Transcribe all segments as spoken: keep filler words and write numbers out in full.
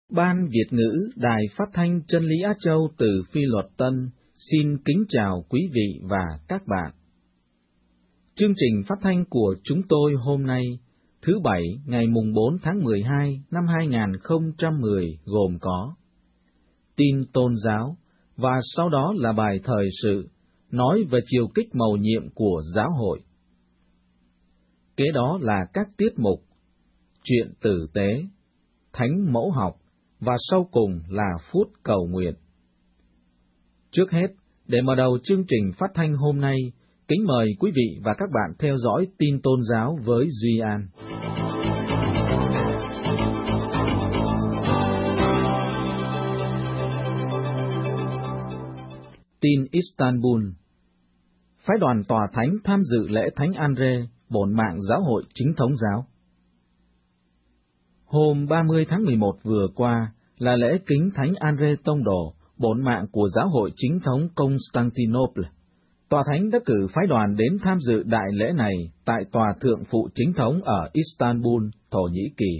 Ban Việt ngữ Đài Phát thanh Chân lý Á Châu từ Phi Luật Tân xin kính chào quý vị và các bạn. Chương trình phát thanh của chúng tôi hôm nay, thứ Bảy, ngày mùng bốn tháng mười hai năm hai nghìn không trăm mười gồm có tin tôn giáo, và sau đó là bài thời sự, nói về chiều kích mầu nhiệm của giáo hội. Kế đó là các tiết mục, chuyện tử tế, thánh mẫu học, và sau cùng là phút cầu nguyện. Trước hết, để mở đầu chương trình phát thanh hôm nay, kính mời quý vị và các bạn theo dõi tin tôn giáo với Duy An. Tin Istanbul. Phái đoàn tòa thánh tham dự lễ Thánh Andre, bổn mạng giáo hội chính thống giáo. Hôm ba mươi tháng mười một vừa qua là lễ kính Thánh Andre Tông Đồ, bổn mạng của giáo hội chính thống Constantinople. Tòa thánh đã cử phái đoàn đến tham dự đại lễ này tại tòa thượng phụ chính thống ở Istanbul, Thổ Nhĩ Kỳ.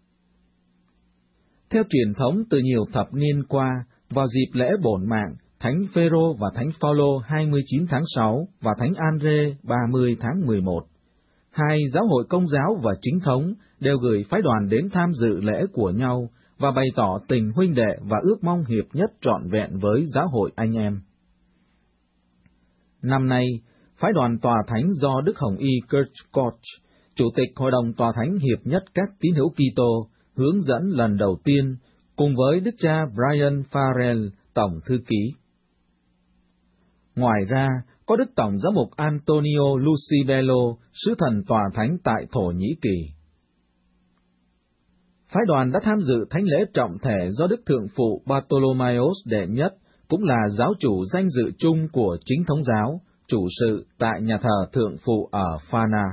Theo truyền thống từ nhiều thập niên qua, vào dịp lễ bổn mạng, Thánh Phêrô và Thánh Phaolô hai mươi chín tháng sáu và Thánh Andre ba mươi tháng mười một, hai giáo hội công giáo và chính thống đều gửi phái đoàn đến tham dự lễ của nhau và bày tỏ tình huynh đệ và ước mong hiệp nhất trọn vẹn với giáo hội anh em. Năm nay, phái đoàn tòa thánh do Đức Hồng Y Kirchkoch, Chủ tịch Hội đồng Tòa thánh Hiệp nhất các tín hữu Kitô, hướng dẫn lần đầu tiên, cùng với Đức cha Brian Farrell, Tổng Thư ký. Ngoài ra, có Đức Tổng giám mục Antonio Lucibello, sứ thần tòa thánh tại Thổ Nhĩ Kỳ. Phái đoàn đã tham dự thánh lễ trọng thể do Đức Thượng phụ Bartholomeos đệ nhất, cũng là giáo chủ danh dự chung của chính thống giáo, chủ sự tại nhà thờ Thượng phụ ở Phana.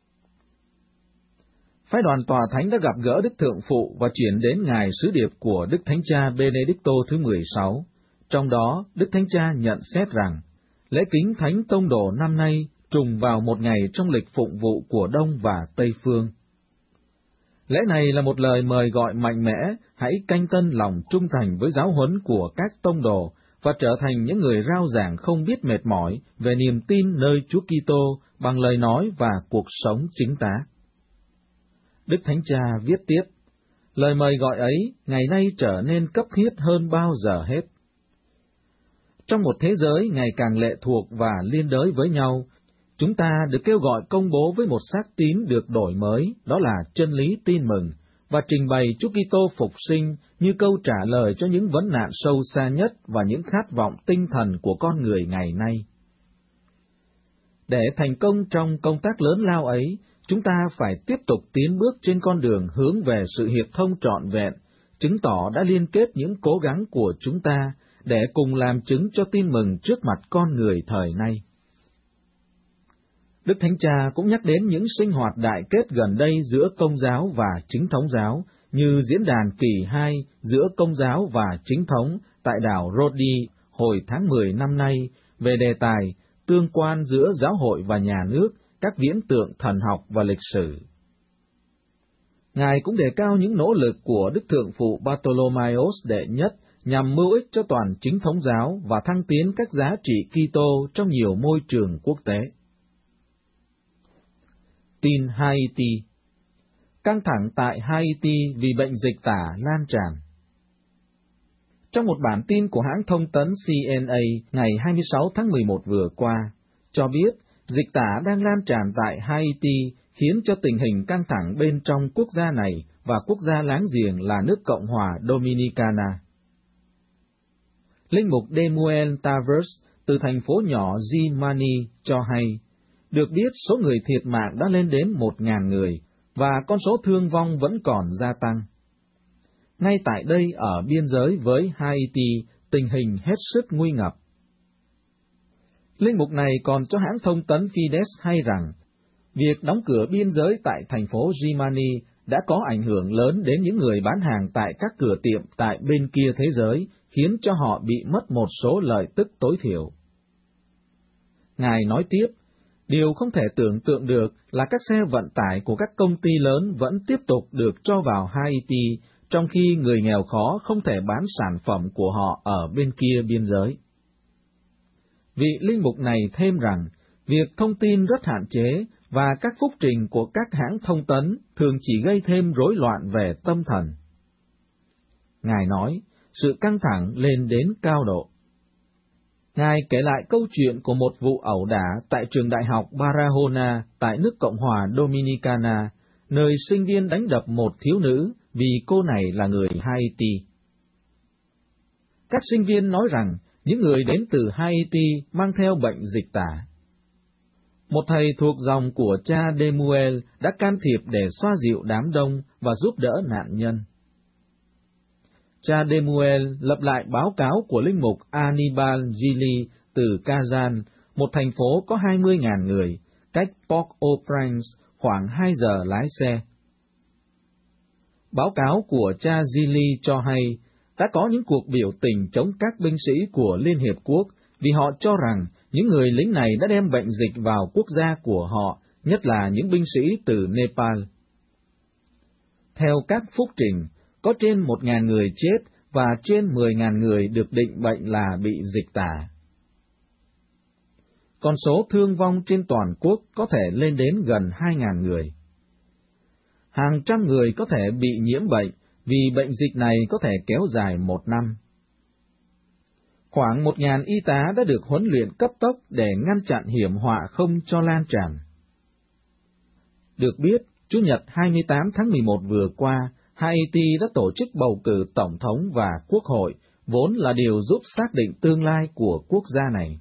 Phái đoàn tòa thánh đã gặp gỡ Đức Thượng phụ và chuyển đến ngài sứ điệp của Đức Thánh cha Benedicto thứ mười sáu. Trong đó, Đức Thánh cha nhận xét rằng, lễ kính Thánh Tông Đồ năm nay trùng vào một ngày trong lịch phụng vụ của Đông và Tây Phương. Lễ này là một lời mời gọi mạnh mẽ, hãy canh tân lòng trung thành với giáo huấn của các tông đồ và trở thành những người rao giảng không biết mệt mỏi về niềm tin nơi Chúa Kitô bằng lời nói và cuộc sống chính tá. Đức Thánh Cha viết tiếp, lời mời gọi ấy ngày nay trở nên cấp thiết hơn bao giờ hết. Trong một thế giới ngày càng lệ thuộc và liên đới với nhau, chúng ta được kêu gọi công bố với một xác tín được đổi mới, đó là chân lý tin mừng, và trình bày Chúa Kitô phục sinh như câu trả lời cho những vấn nạn sâu xa nhất và những khát vọng tinh thần của con người ngày nay. Để thành công trong công tác lớn lao ấy, chúng ta phải tiếp tục tiến bước trên con đường hướng về sự hiệp thông trọn vẹn, chứng tỏ đã liên kết những cố gắng của chúng ta để cùng làm chứng cho tin mừng trước mặt con người thời nay. Đức Thánh Cha cũng nhắc đến những sinh hoạt đại kết gần đây giữa Công giáo và Chính thống giáo, như diễn đàn kỳ hai giữa Công giáo và Chính thống tại đảo Rodi hồi tháng mười năm nay về đề tài tương quan giữa giáo hội và nhà nước, các viễn tượng thần học và lịch sử. Ngài cũng đề cao những nỗ lực của Đức Thượng phụ Bartholomeos đệ nhất nhằm mưu ích cho toàn Chính thống giáo và thăng tiến các giá trị Kitô trong nhiều môi trường quốc tế. Tin Haiti. Căng thẳng tại Haiti vì bệnh dịch tả lan tràn. Trong một bản tin của hãng thông tấn C N A ngày hai mươi sáu tháng mười một vừa qua, cho biết dịch tả đang lan tràn tại Haiti khiến cho tình hình căng thẳng bên trong quốc gia này và quốc gia láng giềng là nước Cộng hòa Dominicana. Linh mục Demuel Tavers từ thành phố nhỏ Jimani cho hay, được biết số người thiệt mạng đã lên đến một nghìn người, và con số thương vong vẫn còn gia tăng. Ngay tại đây ở biên giới với Haiti, tình hình hết sức nguy ngập. Linh mục này còn cho hãng thông tấn Fides hay rằng, việc đóng cửa biên giới tại thành phố Jimani đã có ảnh hưởng lớn đến những người bán hàng tại các cửa tiệm tại bên kia thế giới, khiến cho họ bị mất một số lợi tức tối thiểu. Ngài nói tiếp, điều không thể tưởng tượng được là các xe vận tải của các công ty lớn vẫn tiếp tục được cho vào Haiti, trong khi người nghèo khó không thể bán sản phẩm của họ ở bên kia biên giới. Vị linh mục này thêm rằng, việc thông tin rất hạn chế và các phúc trình của các hãng thông tấn thường chỉ gây thêm rối loạn về tâm thần. Ngài nói, sự căng thẳng lên đến cao độ. Ngài kể lại câu chuyện của một vụ ẩu đả tại trường đại học Barahona tại nước Cộng hòa Dominicana, nơi sinh viên đánh đập một thiếu nữ vì cô này là người Haiti. Các sinh viên nói rằng những người đến từ Haiti mang theo bệnh dịch tả. Một thầy thuộc dòng của cha Demuel đã can thiệp để xoa dịu đám đông và giúp đỡ nạn nhân. Cha Demuel lập lại báo cáo của linh mục Anibal Gili từ Kazan, một thành phố có hai mươi nghìn người, cách Port-au-Prince khoảng hai giờ lái xe. Báo cáo của cha Gili cho hay, đã có những cuộc biểu tình chống các binh sĩ của Liên Hiệp Quốc vì họ cho rằng những người lính này đã đem bệnh dịch vào quốc gia của họ, nhất là những binh sĩ từ Nepal. Theo các phúc trình, có trên một nghìn người chết và trên mười nghìn người được định bệnh là bị dịch tả. Con số thương vong trên toàn quốc có thể lên đến gần hai nghìn người. Hàng trăm người có thể bị nhiễm bệnh vì bệnh dịch này có thể kéo dài một năm. Khoảng một nghìn y tá đã được huấn luyện cấp tốc để ngăn chặn hiểm họa không cho lan tràn. Được biết, Chủ nhật hai mươi tám tháng mười một vừa qua, Haiti đã tổ chức bầu cử tổng thống và quốc hội, vốn là điều giúp xác định tương lai của quốc gia này.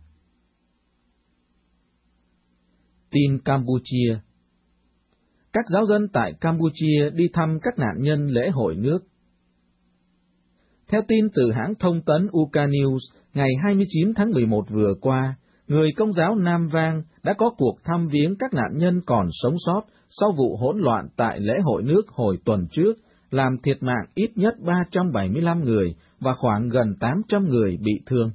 Tin Campuchia. Các giáo dân tại Campuchia đi thăm các nạn nhân lễ hội nước. Theo tin từ hãng thông tấn Uka News, ngày hai mươi chín tháng mười một vừa qua, người Công giáo Nam Vang đã có cuộc thăm viếng các nạn nhân còn sống sót sau vụ hỗn loạn tại lễ hội nước hồi tuần trước, làm thiệt mạng ít nhất ba trăm bảy mươi lăm người và khoảng gần tám trăm người bị thương.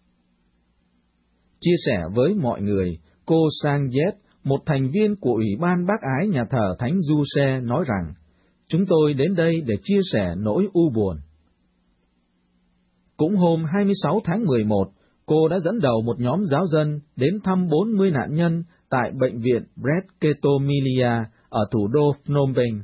Chia sẻ với mọi người, cô Sang Yet, một thành viên của Ủy ban Bác Ái nhà thờ Thánh Du-xe, nói rằng, chúng tôi đến đây để chia sẻ nỗi u buồn. Cũng hôm hai mươi sáu tháng mười một, cô đã dẫn đầu một nhóm giáo dân đến thăm bốn mươi nạn nhân tại bệnh viện Bred Ketomilia ở thủ đô Phnom Penh.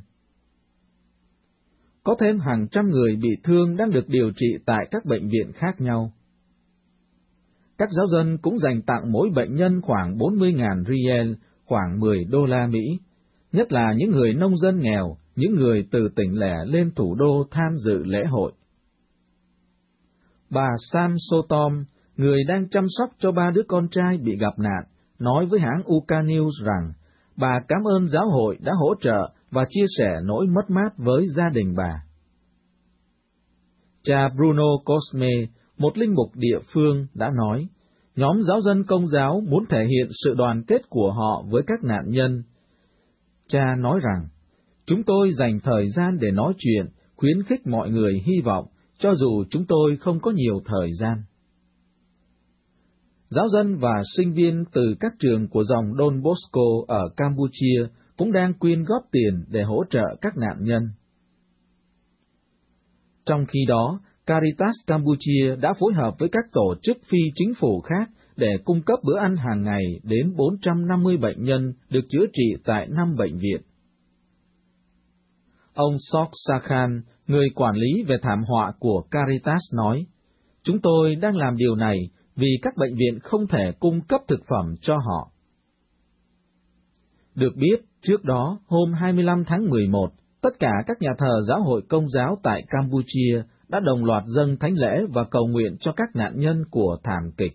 Có thêm hàng trăm người bị thương đang được điều trị tại các bệnh viện khác nhau. Các giáo dân cũng dành tặng mỗi bệnh nhân khoảng bốn mươi nghìn riel, khoảng mười đô la Mỹ, nhất là những người nông dân nghèo, những người từ tỉnh lẻ lên thủ đô tham dự lễ hội. Bà Sam Sotom, người đang chăm sóc cho ba đứa con trai bị gặp nạn, nói với hãng Uka News rằng bà cảm ơn giáo hội đã hỗ trợ và chia sẻ nỗi mất mát với gia đình bà. Cha Bruno Cosme, một linh mục địa phương, đã nói, nhóm giáo dân Công giáo muốn thể hiện sự đoàn kết của họ với các nạn nhân. Cha nói rằng, chúng tôi dành thời gian để nói chuyện, khuyến khích mọi người hy vọng, cho dù chúng tôi không có nhiều thời gian. Giáo dân và sinh viên từ các trường của dòng Don Bosco ở Campuchia cũng đang quyên góp tiền để hỗ trợ các nạn nhân. Trong khi đó, Caritas Campuchia đã phối hợp với các tổ chức phi chính phủ khác để cung cấp bữa ăn hàng ngày đến bốn trăm năm mươi bệnh nhân được chữa trị tại năm bệnh viện. Ông Sok Sakhan, người quản lý về thảm họa của Caritas nói, chúng tôi đang làm điều này vì các bệnh viện không thể cung cấp thực phẩm cho họ. Được biết, trước đó, hôm hai mươi lăm tháng mười một, tất cả các nhà thờ giáo hội Công giáo tại Campuchia đã đồng loạt dâng thánh lễ và cầu nguyện cho các nạn nhân của thảm kịch.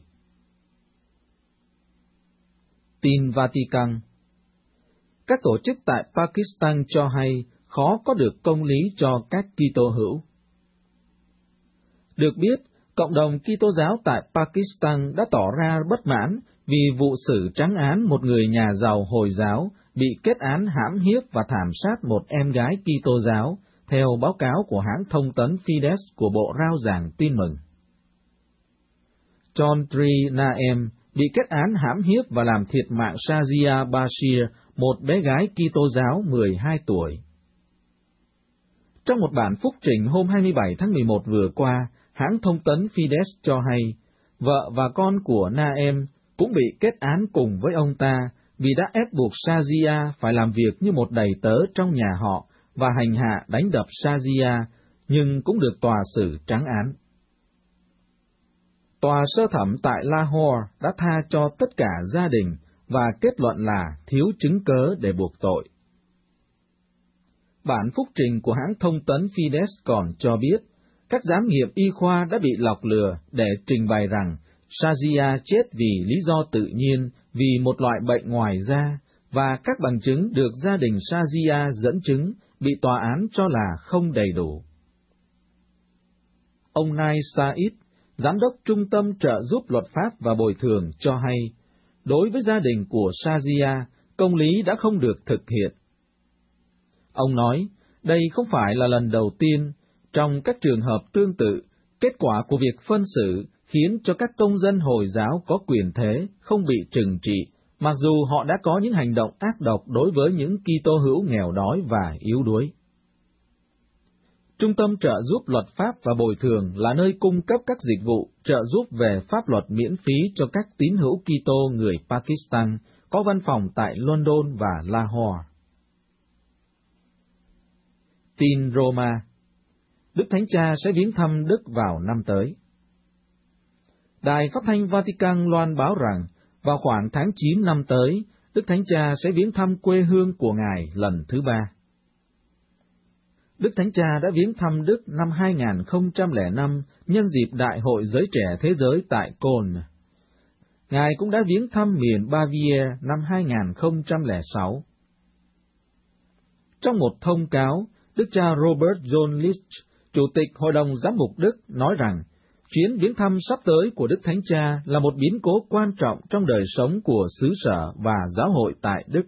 Tin Vatican. Các tổ chức tại Pakistan cho hay khó có được công lý cho các Kitô hữu. Được biết, cộng đồng Kitô giáo tại Pakistan đã tỏ ra bất mãn vì vụ xử trắng án một người nhà giàu Hồi giáo bị kết án hãm hiếp và thảm sát một em gái Kitô giáo, theo báo cáo của hãng thông tấn Fides của Bộ Rao giảng Tin mừng. John Tree Naem bị kết án hãm hiếp và làm thiệt mạng Shazia Bashir, một bé gái Kitô giáo mười hai tuổi. Trong một bản phúc trình hôm hai mươi bảy tháng mười một vừa qua, hãng thông tấn Fides cho hay, vợ và con của Naem cũng bị kết án cùng với ông ta vì đã ép buộc Shazia phải làm việc như một đầy tớ trong nhà họ và hành hạ đánh đập Shazia, nhưng cũng được tòa xử trắng án. Tòa sơ thẩm tại Lahore đã tha cho tất cả gia đình và kết luận là thiếu chứng cớ để buộc tội. Bản phúc trình của hãng thông tấn Fides còn cho biết, các giám nghiệm y khoa đã bị lọc lừa để trình bày rằng Shazia chết vì lý do tự nhiên vì một loại bệnh ngoài da, và các bằng chứng được gia đình Shazia dẫn chứng bị tòa án cho là không đầy đủ. Ông Nai Said, Giám đốc Trung tâm trợ giúp luật pháp và bồi thường cho hay, đối với gia đình của Shazia, công lý đã không được thực hiện. Ông nói, đây không phải là lần đầu tiên, trong các trường hợp tương tự, kết quả của việc phân xử khiến cho các công dân Hồi giáo có quyền thế không bị trừng trị, mặc dù họ đã có những hành động ác độc đối với những Kitô hữu nghèo đói và yếu đuối. Trung tâm trợ giúp luật pháp và bồi thường là nơi cung cấp các dịch vụ trợ giúp về pháp luật miễn phí cho các tín hữu Kitô người Pakistan, có văn phòng tại London và Lahore. Tin Roma: Đức Thánh Cha sẽ viếng thăm Đức vào năm tới. Đài Phát thanh Vatican loan báo rằng, vào khoảng tháng chín năm tới, Đức Thánh Cha sẽ viếng thăm quê hương của Ngài lần thứ ba. Đức Thánh Cha đã viếng thăm Đức năm hai nghìn không trăm lẻ năm nhân dịp Đại hội Giới Trẻ Thế Giới tại Cologne. Ngài cũng đã viếng thăm miền Baviera năm hai nghìn không trăm lẻ sáu. Trong một thông cáo, Đức cha Robert John Leach, Chủ tịch Hội đồng Giám mục Đức, nói rằng, chuyến viếng thăm sắp tới của Đức Thánh Cha là một biến cố quan trọng trong đời sống của xứ sở và giáo hội tại Đức.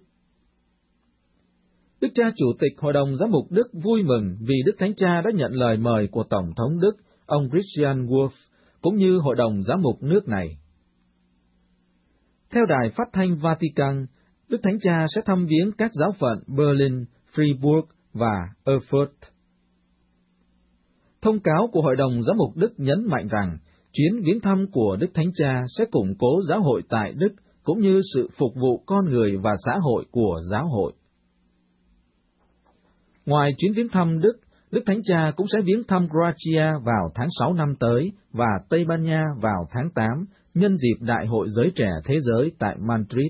Đức cha Chủ tịch Hội đồng Giám mục Đức vui mừng vì Đức Thánh Cha đã nhận lời mời của Tổng thống Đức, ông Christian Wolff, cũng như Hội đồng Giám mục nước này. Theo đài phát thanh Vatican, Đức Thánh Cha sẽ thăm viếng các giáo phận Berlin, Fribourg và Erfurt. Thông cáo của Hội đồng Giám mục Đức nhấn mạnh rằng, chuyến viếng thăm của Đức Thánh Cha sẽ củng cố giáo hội tại Đức, cũng như sự phục vụ con người và xã hội của giáo hội. Ngoài chuyến viếng thăm Đức, Đức Thánh Cha cũng sẽ viếng thăm Croatia vào tháng sáu năm tới và Tây Ban Nha vào tháng tám, nhân dịp Đại hội Giới Trẻ Thế Giới tại Madrid.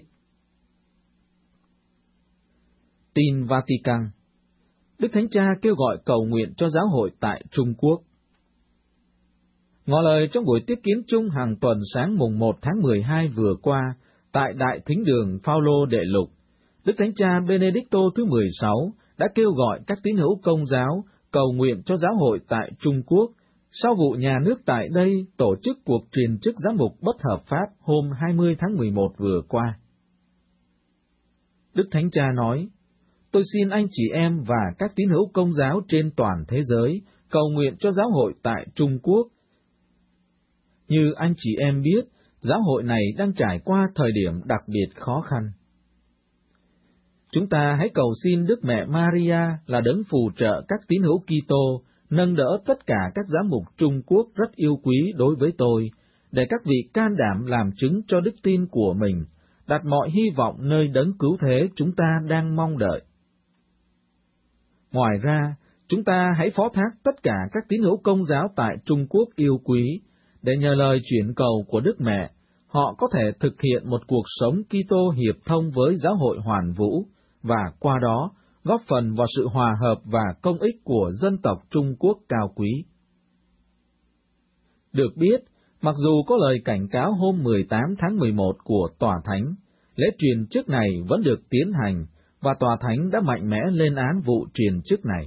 Tin Vatican: Đức Thánh Cha kêu gọi cầu nguyện cho giáo hội tại Trung Quốc. Ngỏ lời trong buổi tiếp kiến chung hàng tuần sáng mùng một tháng mười hai vừa qua, tại Đại Thính đường Phaolô Đệ Lục, Đức Thánh Cha Benedicto thứ mười sáu đã kêu gọi các tín hữu Công giáo cầu nguyện cho giáo hội tại Trung Quốc, sau vụ nhà nước tại đây tổ chức cuộc truyền chức giám mục bất hợp pháp hôm hai mươi tháng mười một vừa qua. Đức Thánh Cha nói, tôi xin anh chị em và các tín hữu Công giáo trên toàn thế giới cầu nguyện cho giáo hội tại Trung Quốc. Như anh chị em biết, giáo hội này đang trải qua thời điểm đặc biệt khó khăn. Chúng ta hãy cầu xin Đức Mẹ Maria là đấng phù trợ các tín hữu Kitô, nâng đỡ tất cả các giám mục Trung Quốc rất yêu quý đối với tôi, để các vị can đảm làm chứng cho đức tin của mình, đặt mọi hy vọng nơi đấng cứu thế chúng ta đang mong đợi. Ngoài ra, chúng ta hãy phó thác tất cả các tín hữu Công giáo tại Trung Quốc yêu quý, để nhờ lời chuyển cầu của Đức Mẹ, họ có thể thực hiện một cuộc sống Kitô hiệp thông với giáo hội hoàn vũ, và qua đó góp phần vào sự hòa hợp và công ích của dân tộc Trung Quốc cao quý. Được biết, mặc dù có lời cảnh cáo hôm mười tám tháng mười một của Tòa Thánh, lễ truyền chức này vẫn được tiến hành, và Tòa Thánh đã mạnh mẽ lên án vụ truyền chức này.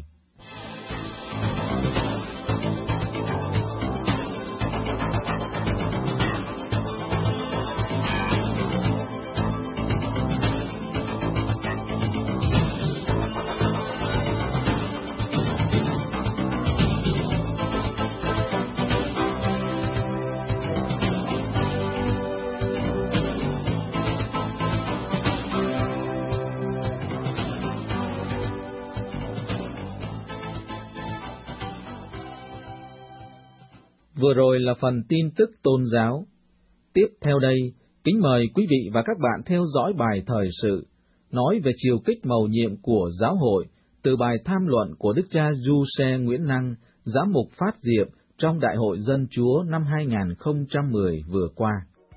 Vừa rồi là phần tin tức tôn giáo. Tiếp theo đây, kính mời quý vị và các bạn theo dõi bài thời sự, nói về chiều kích mầu nhiệm của giáo hội, từ bài tham luận của Đức cha Du Xe Nguyễn Năng, giám mục Phát Diệm trong Đại hội Dân Chúa năm hai nghìn không trăm mười vừa qua.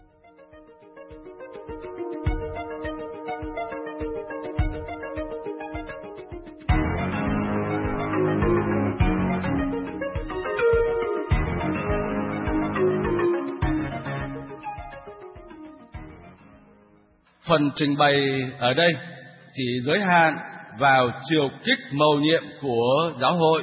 Phần trình bày ở đây chỉ giới hạn vào chiều kích mầu nhiệm của giáo hội.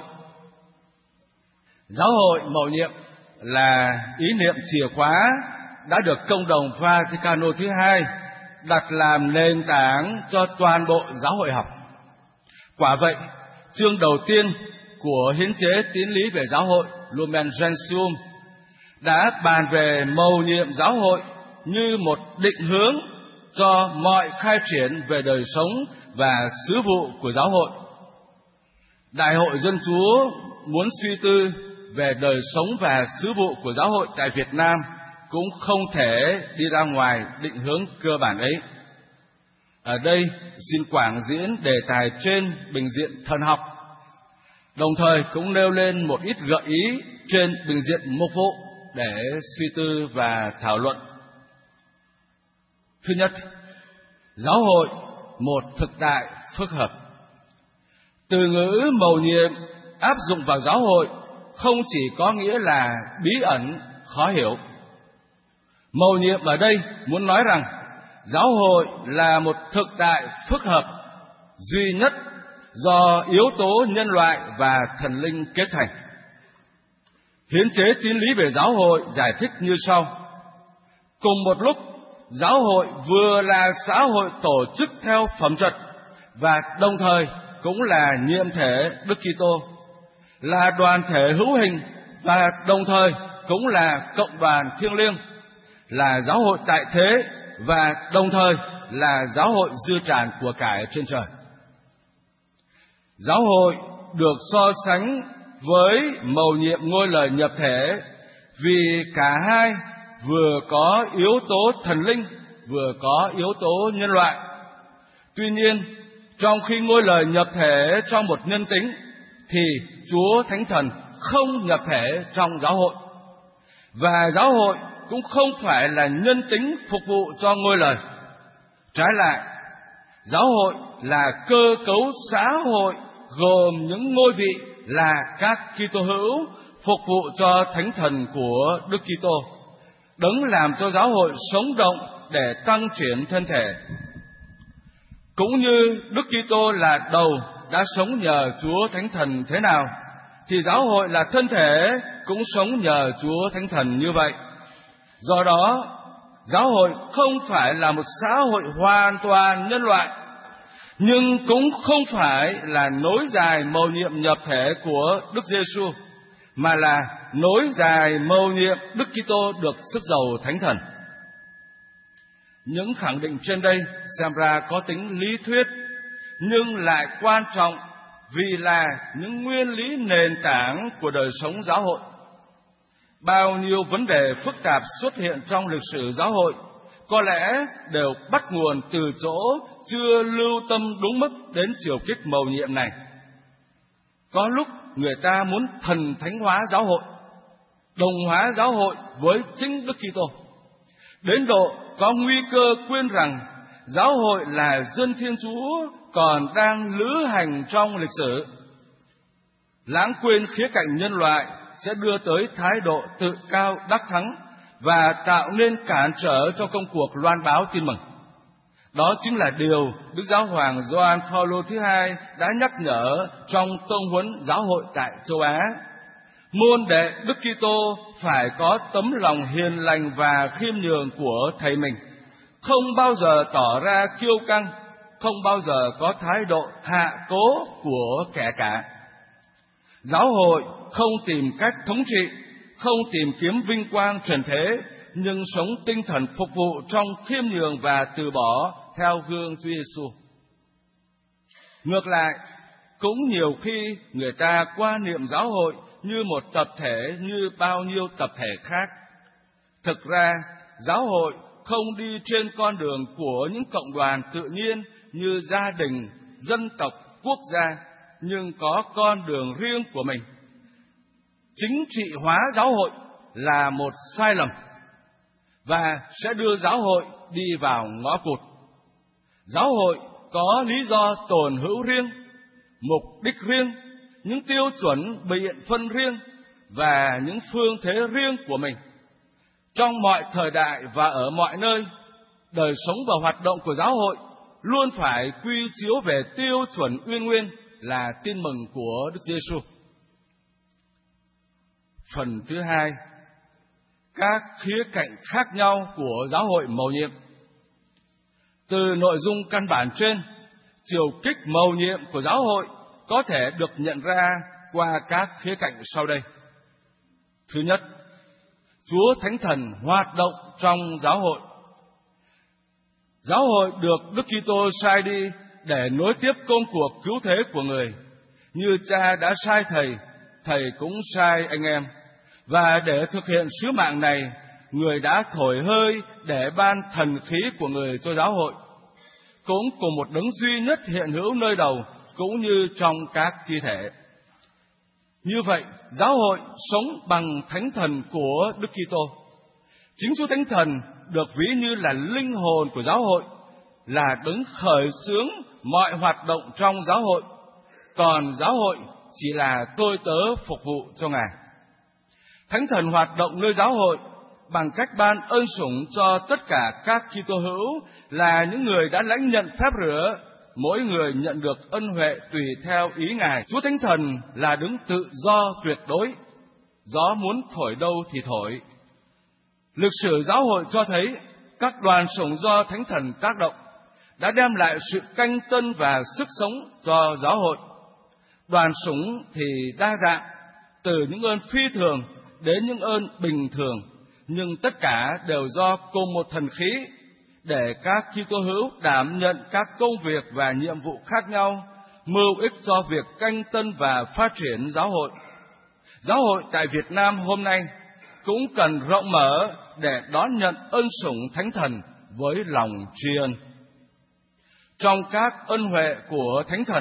Giáo hội mầu nhiệm là ý niệm chìa khóa đã được Công đồng Vaticano thứ hai đặt làm nền tảng cho toàn bộ giáo hội học. Quả vậy, chương đầu tiên của hiến chế tín lý về giáo hội Lumen Gentium đã bàn về mầu nhiệm giáo hội như một định hướng cho mọi khai triển về đời sống và sứ vụ của giáo hội. Đại hội Dân Chúa muốn suy tư về đời sống và sứ vụ của giáo hội tại Việt Nam cũng không thể đi ra ngoài định hướng cơ bản ấy. Ở đây xin quảng diễn đề tài trên bình diện thần học, đồng thời cũng nêu lên một ít gợi ý trên bình diện mục vụ để suy tư và thảo luận. Thứ nhất, giáo hội một thực tại phức hợp. Từ ngữ mầu nhiệm áp dụng vào giáo hội không chỉ có nghĩa là bí ẩn, khó hiểu. Mầu nhiệm ở đây muốn nói rằng giáo hội là một thực tại phức hợp, duy nhất do yếu tố nhân loại và thần linh kết thành. Hiến chế tín lý về giáo hội giải thích như sau. Cùng một lúc, giáo hội vừa là xã hội tổ chức theo phẩm trật và đồng thời cũng là nhiệm thể Đức Kitô, là đoàn thể hữu hình và đồng thời cũng là cộng đoàn thiêng liêng, là giáo hội tại thế và đồng thời là giáo hội dư tràn của cải trên trời. Giáo hội được so sánh với mầu nhiệm ngôi lời nhập thể vì cả hai vừa có yếu tố thần linh, vừa có yếu tố nhân loại. Tuy nhiên, trong khi ngôi lời nhập thể trong một nhân tính, thì Chúa Thánh Thần không nhập thể trong giáo hội. Và giáo hội cũng không phải là nhân tính phục vụ cho ngôi lời. Trái lại, giáo hội là cơ cấu xã hội gồm những ngôi vị là các Kitô hữu phục vụ cho Thánh Thần của Đức Kitô, đấng làm cho giáo hội sống động để tăng triển thân thể. Cũng như Đức Kitô là đầu đã sống nhờ Chúa Thánh Thần thế nào, thì giáo hội là thân thể cũng sống nhờ Chúa Thánh Thần như vậy. Do đó, giáo hội không phải là một xã hội hoàn toàn nhân loại, nhưng cũng không phải là nối dài mầu nhiệm nhập thể của Đức Giêsu, mà là nối dài mầu nhiệm Đức Kitô được sức giàu Thánh Thần. Những khẳng định trên đây xem ra có tính lý thuyết, nhưng lại quan trọng vì là những nguyên lý nền tảng của đời sống giáo hội. Bao nhiêu vấn đề phức tạp xuất hiện trong lịch sử giáo hội có lẽ đều bắt nguồn từ chỗ chưa lưu tâm đúng mức đến chiều kích mầu nhiệm này. Có lúc người ta muốn thần thánh hóa giáo hội, đồng hóa giáo hội với chính Đức Kitô, đến độ có nguy cơ quên rằng giáo hội là dân Thiên Chúa còn đang lữ hành trong lịch sử. Lãng quên khía cạnh nhân loại sẽ đưa tới thái độ tự cao đắc thắng và tạo nên cản trở cho công cuộc loan báo tin mừng. Đó chính là điều Đức Giáo hoàng Gioan Phaolô thứ hai đã nhắc nhở trong tông huấn giáo hội tại châu Á. Môn đệ Đức Kitô phải có tấm lòng hiền lành và khiêm nhường của thầy mình, không bao giờ tỏ ra kiêu căng, không bao giờ có thái độ hạ cố của kẻ cả. Giáo hội không tìm cách thống trị, không tìm kiếm vinh quang trần thế, nhưng sống tinh thần phục vụ trong khiêm nhường và từ bỏ theo gương Chúa Giêsu. Ngược lại, cũng nhiều khi người ta quan niệm giáo hội như một tập thể như bao nhiêu tập thể khác. Thực ra, giáo hội không đi trên con đường của những cộng đoàn tự nhiên như gia đình, dân tộc, quốc gia, nhưng có con đường riêng của mình. Chính trị hóa giáo hội là một sai lầm và sẽ đưa giáo hội đi vào ngõ cụt. Giáo hội có lý do tồn hữu riêng, mục đích riêng, những tiêu chuẩn biện phân riêng và những phương thế riêng của mình. Trong mọi thời đại và ở mọi nơi, đời sống và hoạt động của giáo hội luôn phải quy chiếu về tiêu chuẩn uyên nguyên là tin mừng của Đức Giêsu. Phần thứ hai, các khía cạnh khác nhau của giáo hội mầu nhiệm. Từ nội dung căn bản trên, chiều kích mầu nhiệm của giáo hội có thể được nhận ra qua các khía cạnh sau đây. Thứ nhất, Chúa Thánh Thần hoạt động trong giáo hội. Giáo hội được Đức Kitô sai đi để nối tiếp công cuộc cứu thế của người. Như Cha đã sai Thầy, Thầy cũng sai anh em. Và để thực hiện sứ mạng này, người đã thổi hơi để ban thần khí của người cho giáo hội, cũng cùng một đấng duy nhất hiện hữu nơi đầu, cũng như trong các chi thể. Như vậy, giáo hội sống bằng Thánh Thần của Đức Kitô. Chính Chúa Thánh Thần được ví như là linh hồn của giáo hội, là đấng khởi xướng mọi hoạt động trong giáo hội, còn giáo hội chỉ là tôi tớ phục vụ cho Ngài. Thánh Thần hoạt động nơi giáo hội bằng cách ban ơn sủng cho tất cả các Kitô hữu là những người đã lãnh nhận phép rửa, mỗi người nhận được ân huệ tùy theo ý Ngài. Chúa Thánh Thần là đấng tự do tuyệt đối, gió muốn thổi đâu thì thổi. Lịch sử giáo hội cho thấy các đoàn sủng do Thánh Thần tác động đã đem lại sự canh tân và sức sống cho giáo hội. Đoàn sủng thì đa dạng, từ những ơn phi thường đến những ơn bình thường, nhưng tất cả đều do cùng một thần khí để các Kitô hữu đảm nhận các công việc và nhiệm vụ khác nhau, mưu ích cho việc canh tân và phát triển giáo hội. Giáo hội tại Việt Nam hôm nay cũng cần rộng mở để đón nhận ân sủng Thánh Thần với lòng tri ân. Trong các ân huệ của Thánh Thần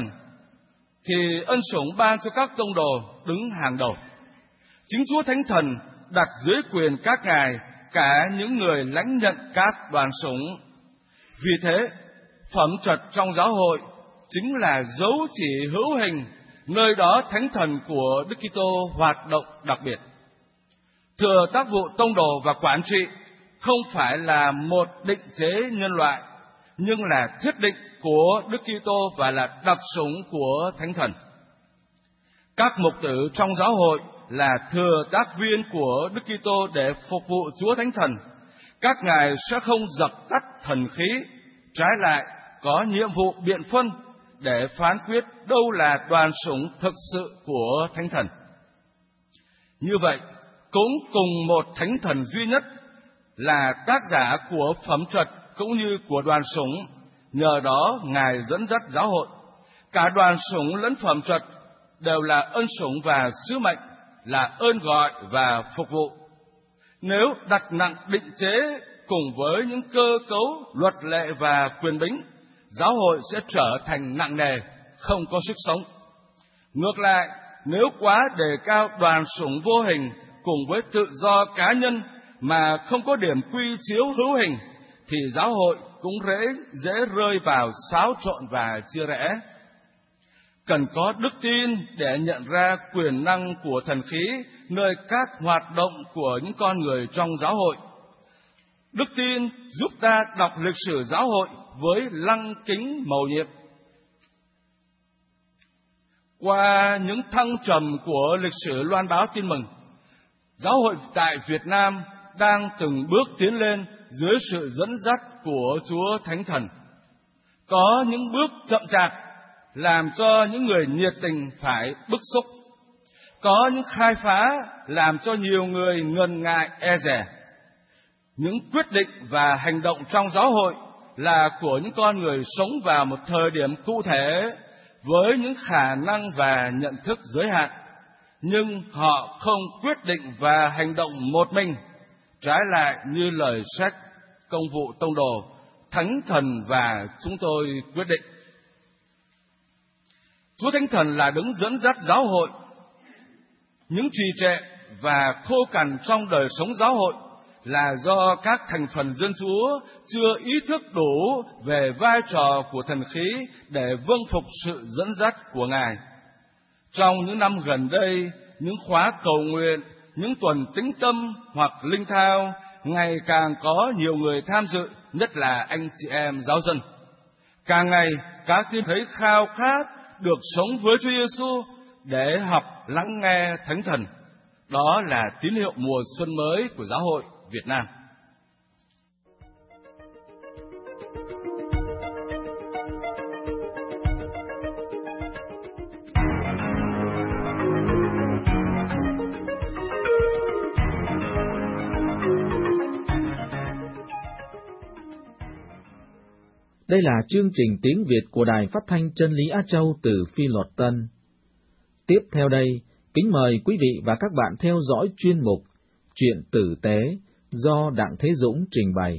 thì ân sủng ban cho các tông đồ đứng hàng đầu. Chính Chúa Thánh Thần đặt dưới quyền các ngài cả những người lãnh nhận các đoàn sủng. Vì thế, phẩm trật trong giáo hội chính là dấu chỉ hữu hình nơi đó Thánh Thần của Đức Kitô hoạt động đặc biệt. Thừa tác vụ tông đồ và quản trị không phải là một định chế nhân loại, nhưng là thiết định của Đức Kitô và là đặc sủng của Thánh Thần. Các mục tử trong giáo hội là thừa tác viên của Đức Kitô để phục vụ Chúa Thánh Thần. Các ngài sẽ không dập tắt thần khí, trái lại có nhiệm vụ biện phân để phán quyết đâu là đoàn sủng thực sự của Thánh Thần. Như vậy, cũng cùng một Thánh Thần duy nhất là tác giả của phẩm trật cũng như của đoàn sủng, nhờ đó ngài dẫn dắt giáo hội. Cả đoàn sủng lẫn phẩm trật đều là ân sủng và sứ mệnh, là ơn gọi và phục vụ. Nếu đặt nặng định chế cùng với những cơ cấu, luật lệ và quyền bính, giáo hội sẽ trở thành nặng nề, không có sức sống. Ngược lại, nếu quá đề cao đoàn sủng vô hình cùng với tự do cá nhân mà không có điểm quy chiếu hữu hình, thì giáo hội cũng dễ, dễ rơi vào xáo trộn và chia rẽ. Cần có đức tin để nhận ra quyền năng của thần khí nơi các hoạt động của những con người trong giáo hội. Đức tin giúp ta đọc lịch sử giáo hội với lăng kính mầu nhiệm. Qua những thăng trầm của lịch sử loan báo tin mừng, giáo hội tại Việt Nam đang từng bước tiến lên dưới sự dẫn dắt của Chúa Thánh Thần. Có những bước chậm chạp làm cho những người nhiệt tình phải bức xúc. Có những khai phá làm cho nhiều người ngần ngại e dè. Những quyết định và hành động trong giáo hội là của những con người sống vào một thời điểm cụ thể với những khả năng và nhận thức giới hạn. nhưng họ không quyết định và hành động một mình, trái lại như lời sách Công vụ Tông đồ, Thánh Thần và chúng tôi quyết định. Chúa Thánh Thần là đấng dẫn dắt giáo hội. Những trì trệ và khô cằn trong đời sống giáo hội là do các thành phần dân Chúa chưa ý thức đủ về vai trò của thần khí để vâng phục sự dẫn dắt của Ngài. Trong những năm gần đây, những khóa cầu nguyện, những tuần tĩnh tâm hoặc linh thao, ngày càng có nhiều người tham dự, nhất là anh chị em giáo dân. Càng ngày, các tín thấy khao khát được sống với Chúa Giêsu để học lắng nghe Thánh Thần. Đó là tín hiệu mùa xuân mới của giáo hội Việt Nam. Đây là chương trình tiếng Việt của Đài Phát thanh Chân lý Á Châu từ Phi Luật Tân. Tiếp theo đây, kính mời quý vị và các bạn theo dõi chuyên mục Chuyện Tử Tế do Đặng Thế Dũng trình bày.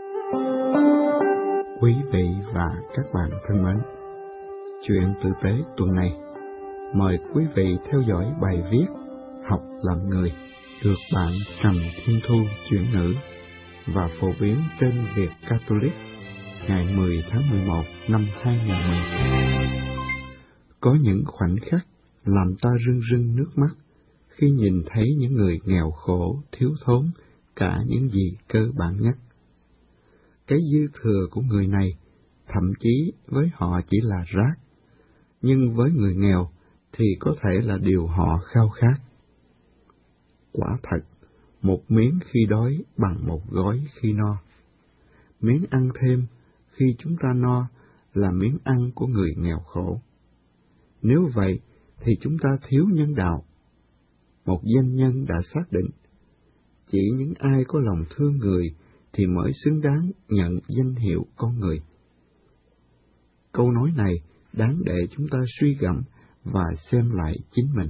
Quý vị và các bạn thân mến, Chuyện Tử Tế tuần này, mời quý vị theo dõi bài viết Học làm người được bạn Trầm Thiên Thu chuyển ngữ và phổ biến trên Việt Catholic ngày mười tháng mười một năm hai nghìn không trăm mười. Có những khoảnh khắc làm ta rưng rưng nước mắt khi nhìn thấy những người nghèo khổ, thiếu thốn cả những gì cơ bản nhất. Cái dư thừa của người này, thậm chí với họ chỉ là rác, nhưng với người nghèo thì có thể là điều họ khao khát. Quả thật, một miếng khi đói bằng một gói khi no. Miếng ăn thêm khi chúng ta no là miếng ăn của người nghèo khổ. Nếu vậy thì chúng ta thiếu nhân đạo. Một danh nhân đã xác định, chỉ những ai có lòng thương người thì mới xứng đáng nhận danh hiệu con người. Câu nói này đáng để chúng ta suy gẫm và xem lại chính mình.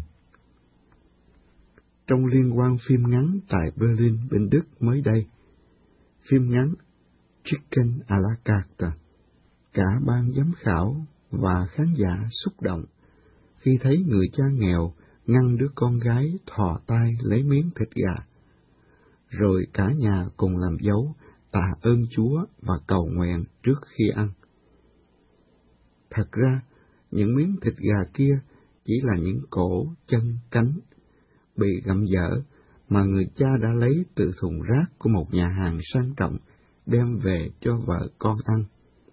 Trong liên hoan phim ngắn tại Berlin bên Đức mới đây, phim ngắn Chicken à la carte, cả ban giám khảo và khán giả xúc động khi thấy người cha nghèo ngăn đứa con gái thò tay lấy miếng thịt gà, rồi cả nhà cùng làm dấu tạ ơn Chúa và cầu nguyện trước khi ăn. Thật ra, những miếng thịt gà kia chỉ là những cổ, chân, cánh bị gặm dở mà người cha đã lấy từ thùng rác của một nhà hàng sang trọng đem về cho vợ con ăn.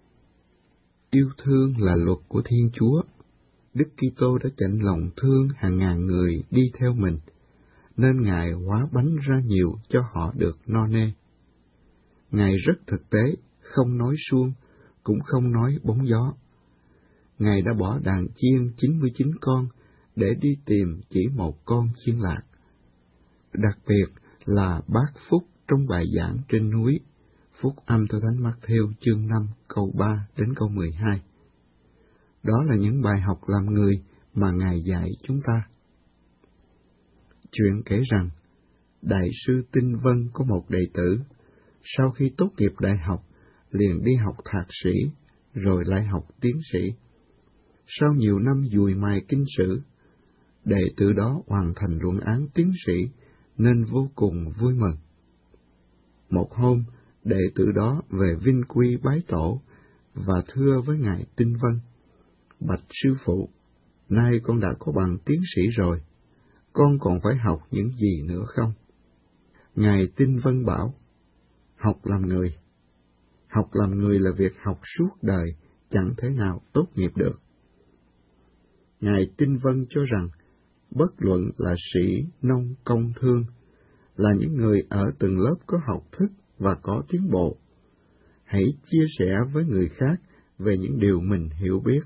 Yêu thương là luật của Thiên Chúa. Đức Kitô đã chạnh lòng thương hàng ngàn người đi theo mình, nên Ngài hóa bánh ra nhiều cho họ được no nê. Ngài rất thực tế, không nói suông, cũng không nói bóng gió. Ngài đã bỏ đàn chiên chín mươi chín con để đi tìm chỉ một con chiên lạc. Đặc biệt là bát phúc trong bài giảng trên núi, Phúc âm theo Thánh Mác-thêu chương năm câu ba đến câu mười hai. Đó là những bài học làm người mà Ngài dạy chúng ta. Chuyện kể rằng, Đại sư Tinh Vân có một đệ tử, sau khi tốt nghiệp đại học, liền đi học thạc sĩ, rồi lại học tiến sĩ. Sau nhiều năm dùi mài kinh sử, đệ tử đó hoàn thành luận án tiến sĩ, nên vô cùng vui mừng. Một hôm, đệ tử đó về Vinh Quy bái tổ, và thưa với Ngài Tinh Vân: Bạch sư phụ, nay con đã có bằng tiến sĩ rồi, con còn phải học những gì nữa không? Ngài Tinh Vân bảo: Học làm người. Học làm người là việc học suốt đời, chẳng thể nào tốt nghiệp được. Ngài Tinh Vân cho rằng, bất luận là sĩ, nông, công, thương, là những người ở từng lớp có học thức và có tiến bộ. Hãy chia sẻ với người khác về những điều mình hiểu biết.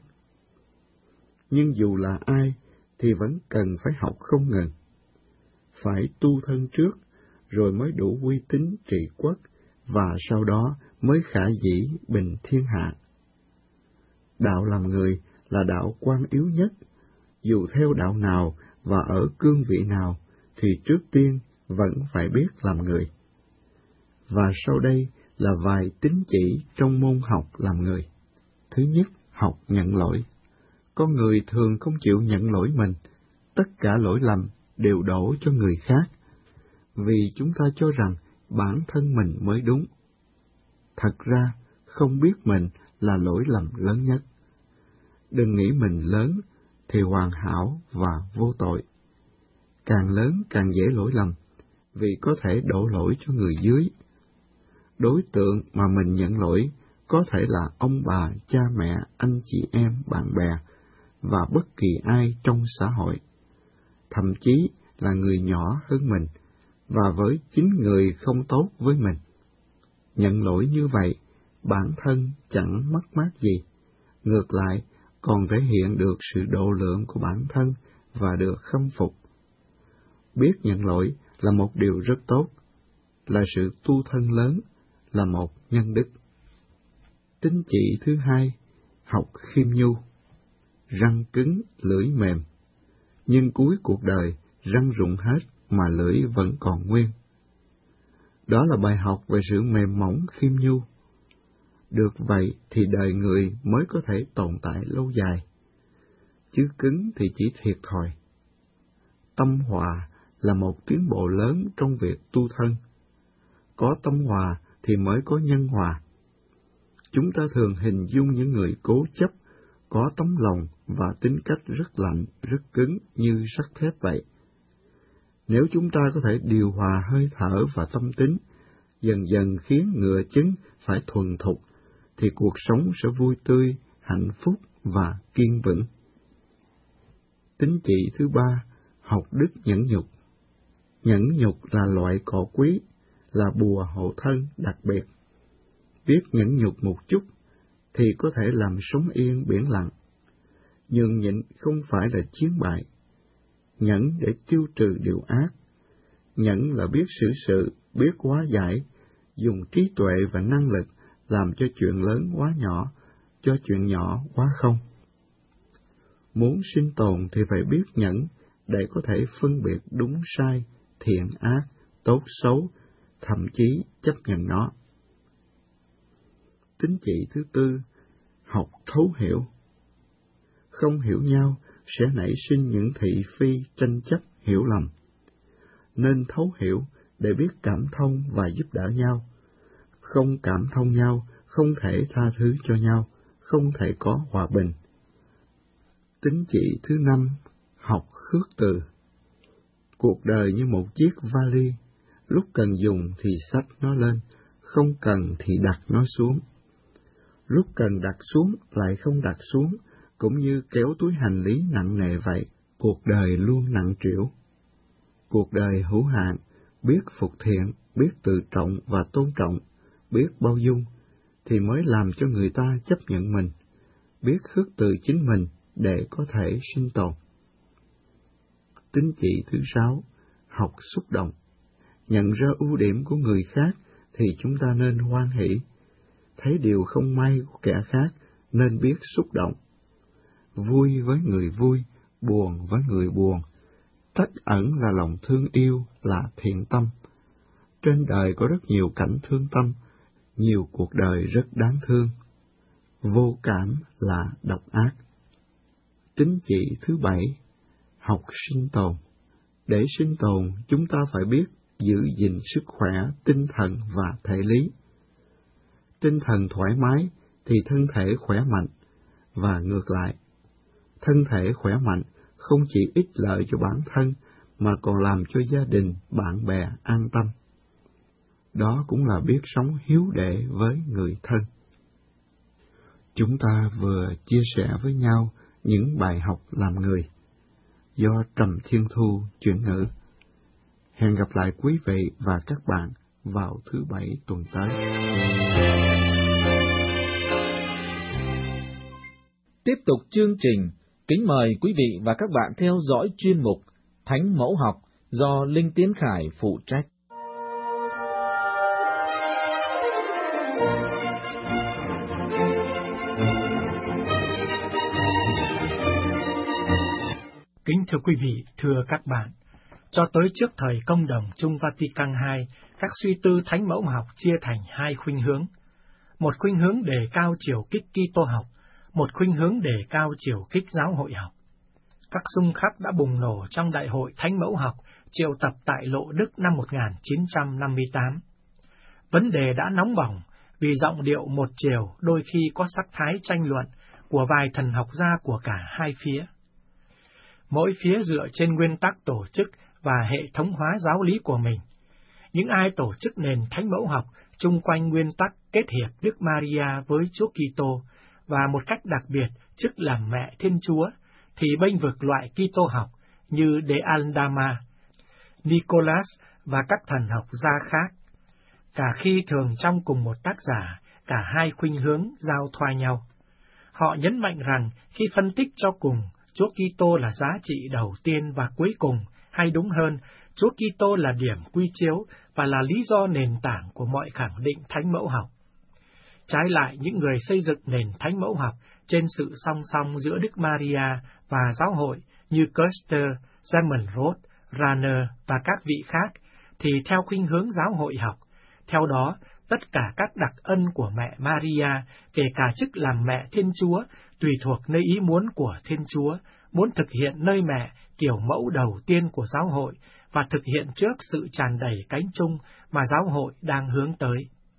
Nhưng dù là ai, thì vẫn cần phải học không ngừng. Phải tu thân trước, rồi mới đủ uy tín trị quốc, và sau đó mới khả dĩ bình thiên hạ. Đạo làm người là đạo quan yếu nhất, dù theo đạo nào và ở cương vị nào thì trước tiên vẫn phải biết làm người. Và sau đây là vài tín chỉ trong môn học làm người. Thứ nhất, học nhận lỗi. Con người thường không chịu nhận lỗi mình, tất cả lỗi lầm đều đổ cho người khác, vì chúng ta cho rằng bản thân mình mới đúng. Thật ra, không biết mình là lỗi lầm lớn nhất. Đừng nghĩ mình lớn thì hoàn hảo và vô tội. Càng lớn càng dễ lỗi lầm, vì có thể đổ lỗi cho người dưới. Đối tượng mà mình nhận lỗi có thể là ông bà, cha mẹ, anh chị em, bạn bè và bất kỳ ai trong xã hội, thậm chí là người nhỏ hơn mình và với chính người không tốt với mình. Nhận lỗi như vậy, bản thân chẳng mất mát gì, ngược lại còn thể hiện được sự độ lượng của bản thân và được khâm phục. Biết nhận lỗi là một điều rất tốt, là sự tu thân lớn, là một nhân đức. Tín chỉ thứ hai, học khiêm nhu. Răng cứng, lưỡi mềm, nhưng cuối cuộc đời răng rụng hết mà lưỡi vẫn còn nguyên. Đó là bài học về sự mềm mỏng khiêm nhu. Được vậy thì đời người mới có thể tồn tại lâu dài, chứ cứng thì chỉ thiệt thòi. Tâm hòa là một tiến bộ lớn trong việc tu thân. Có tâm hòa thì mới có nhân hòa. Chúng ta thường hình dung những người cố chấp, có tấm lòng và tính cách rất lạnh, rất cứng như sắt thép vậy. Nếu chúng ta có thể điều hòa hơi thở và tâm tính, dần dần khiến ngựa chứng phải thuần thục, thì cuộc sống sẽ vui tươi, hạnh phúc và kiên vững. Tín chỉ thứ ba, học đức nhẫn nhục. Nhẫn nhục là loại cỏ quý, là bùa hộ thân đặc biệt. Biết nhẫn nhục một chút thì có thể làm sống yên biển lặng. Nhường nhịn không phải là chiến bại. Nhẫn để tiêu trừ điều ác. Nhẫn là biết xử sự, biết hóa giải, dùng trí tuệ và năng lực làm cho chuyện lớn quá nhỏ, cho chuyện nhỏ quá không. Muốn sinh tồn thì phải biết nhẫn để có thể phân biệt đúng sai, thiện ác, tốt xấu, thậm chí chấp nhận nó. Tín chỉ thứ tư, học thấu hiểu. Không hiểu nhau sẽ nảy sinh những thị phi, tranh chấp, hiểu lầm. Nên thấu hiểu để biết cảm thông và giúp đỡ nhau. Không cảm thông nhau, không thể tha thứ cho nhau, không thể có hòa bình. Tín chỉ thứ năm, học khước từ. Cuộc đời như một chiếc vali, lúc cần dùng thì xách nó lên, không cần thì đặt nó xuống. Lúc cần đặt xuống lại không đặt xuống, cũng như kéo túi hành lý nặng nề vậy, cuộc đời luôn nặng trĩu. Cuộc đời hữu hạn, biết phục thiện, biết tự trọng và tôn trọng, biết bao dung, thì mới làm cho người ta chấp nhận mình, biết khước từ chính mình để có thể sinh tồn. Tín chỉ thứ sáu, học xúc động. Nhận ra ưu điểm của người khác thì chúng ta nên hoan hỷ. Thấy điều không may của kẻ khác nên biết xúc động. Vui với người vui, buồn với người buồn. Trắc ẩn là lòng thương yêu, là thiện tâm. Trên đời có rất nhiều cảnh thương tâm, nhiều cuộc đời rất đáng thương. Vô cảm là độc ác. Tín chỉ thứ bảy, học sinh tồn. Để sinh tồn, chúng ta phải biết giữ gìn sức khỏe, tinh thần và thể lý. Tinh thần thoải mái thì thân thể khỏe mạnh, và ngược lại. Thân thể khỏe mạnh không chỉ ích lợi cho bản thân, mà còn làm cho gia đình, bạn bè an tâm. Đó cũng là biết sống hiếu đệ với người thân. Chúng ta vừa chia sẻ với nhau những bài học làm người, do Trầm Thiên Thu chuyển ngữ. Hẹn gặp lại quý vị và các bạn vào thứ Bảy tuần tới. Tiếp tục chương trình, kính mời quý vị và các bạn theo dõi chuyên mục Thánh Mẫu Học do Linh Tiến Khải phụ trách. Kính thưa quý vị, thưa các bạn, cho tới trước thời Công đồng Chung Vatican hai, các suy tư thánh mẫu học chia thành hai khuynh hướng. Một khuynh hướng đề cao chiều kích Kitô học, một khuynh hướng đề cao chiều kích giáo hội học. Các xung khắc đã bùng nổ trong Đại hội Thánh mẫu học triệu tập tại Lộ Đức năm một nghìn chín trăm năm mươi tám. Vấn đề đã nóng bỏng vì giọng điệu một chiều đôi khi có sắc thái tranh luận của vài thần học gia của cả hai phía. Mỗi phía dựa trên nguyên tắc tổ chức và hệ thống hóa giáo lý của mình. Những ai tổ chức nền thánh mẫu học chung quanh nguyên tắc kết hiệp Đức Maria với Chúa Kitô và một cách đặc biệt chức làm mẹ Thiên Chúa, thì bênh vực loại Kitô học như De Aldama, Nicholas và các thần học gia khác. Cả khi thường trong cùng một tác giả, cả hai khuynh hướng giao thoa nhau. Họ nhấn mạnh rằng khi phân tích cho cùng, Chúa Kitô là giá trị đầu tiên và cuối cùng, hay đúng hơn, Chúa Kitô là điểm quy chiếu và là lý do nền tảng của mọi khẳng định thánh mẫu học. Trái lại, những người xây dựng nền thánh mẫu học trên sự song song giữa Đức Maria và giáo hội như Custer, Zamenhof, Rahner và các vị khác, thì theo khuynh hướng giáo hội học. Theo đó, tất cả các đặc ân của mẹ Maria, kể cả chức làm mẹ Thiên Chúa, tùy thuộc nơi ý muốn của Thiên Chúa, muốn thực hiện nơi mẹ kiểu mẫu đầu tiên của giáo hội và thực hiện trước sự tràn đầy cánh chung mà giáo hội đang hướng tới.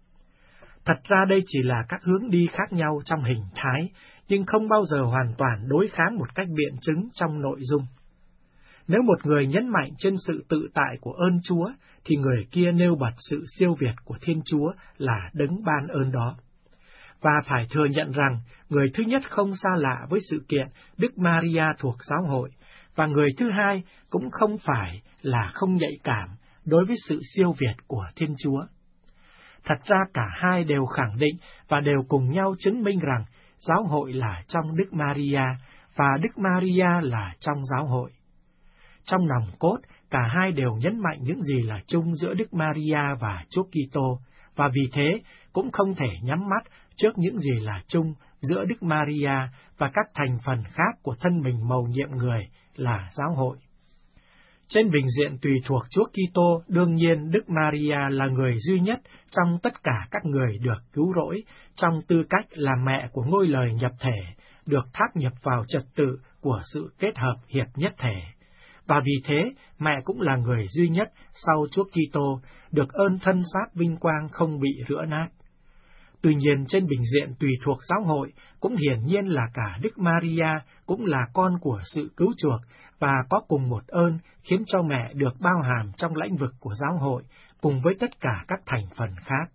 Thật ra đây chỉ là các hướng đi khác nhau trong hình thái, nhưng không bao giờ hoàn toàn đối kháng một cách biện chứng trong nội dung. Nếu một người nhấn mạnh trên sự tự tại của ơn Chúa, thì người kia nêu bật sự siêu việt của Thiên Chúa là đấng ban ơn đó. Và phải thừa nhận rằng, người thứ nhất không xa lạ với sự kiện Đức Maria thuộc giáo hội, và người thứ hai cũng không phải là không nhạy cảm đối với sự siêu việt của Thiên Chúa. Thật ra cả hai đều khẳng định và đều cùng nhau chứng minh rằng giáo hội là trong Đức Maria và Đức Maria là trong giáo hội. Trong nòng cốt, cả hai đều nhấn mạnh những gì là chung giữa Đức Maria và Chúa Kitô, và vì thế cũng không thể nhắm mắt trước những gì là chung giữa Đức Maria và các thành phần khác của thân mình mầu nhiệm người là giáo hội. Trên bình diện tùy thuộc Chúa Kitô, đương nhiên Đức Maria là người duy nhất trong tất cả các người được cứu rỗi, trong tư cách là mẹ của ngôi lời nhập thể, được thác nhập vào trật tự của sự kết hợp hiệp nhất thể. Và vì thế, mẹ cũng là người duy nhất sau Chúa Kitô được ơn thân xác vinh quang không bị rữa nát. Tuy nhiên, trên bình diện tùy thuộc giáo hội cũng hiển nhiên là cả Đức Maria cũng là con của sự cứu chuộc và có cùng một ơn khiến cho mẹ được bao hàm trong lãnh vực của giáo hội cùng với tất cả các thành phần khác.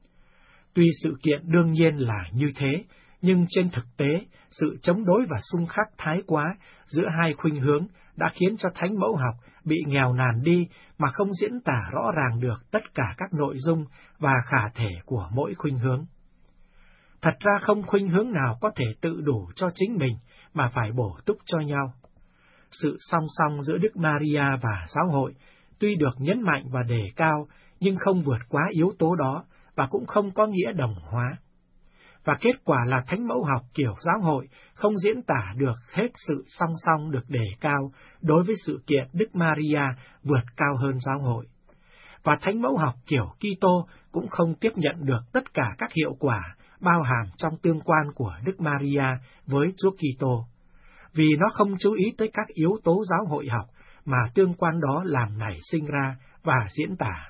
Tuy sự kiện đương nhiên là như thế, nhưng trên thực tế, sự chống đối và xung khắc thái quá giữa hai khuynh hướng đã khiến cho thánh mẫu học bị nghèo nàn đi mà không diễn tả rõ ràng được tất cả các nội dung và khả thể của mỗi khuynh hướng. Thật ra không khuynh hướng nào có thể tự đủ cho chính mình mà phải bổ túc cho nhau. Sự song song giữa Đức Maria và giáo hội tuy được nhấn mạnh và đề cao nhưng không vượt quá yếu tố đó và cũng không có nghĩa đồng hóa. Và kết quả là thánh mẫu học kiểu giáo hội không diễn tả được hết sự song song được đề cao đối với sự kiện Đức Maria vượt cao hơn giáo hội. Và thánh mẫu học kiểu Kitô cũng không tiếp nhận được tất cả các hiệu quả bao hàm trong tương quan của Đức Maria với Chúa Kitô, vì nó không chú ý tới các yếu tố giáo hội học mà tương quan đó làm nảy sinh ra và diễn tả.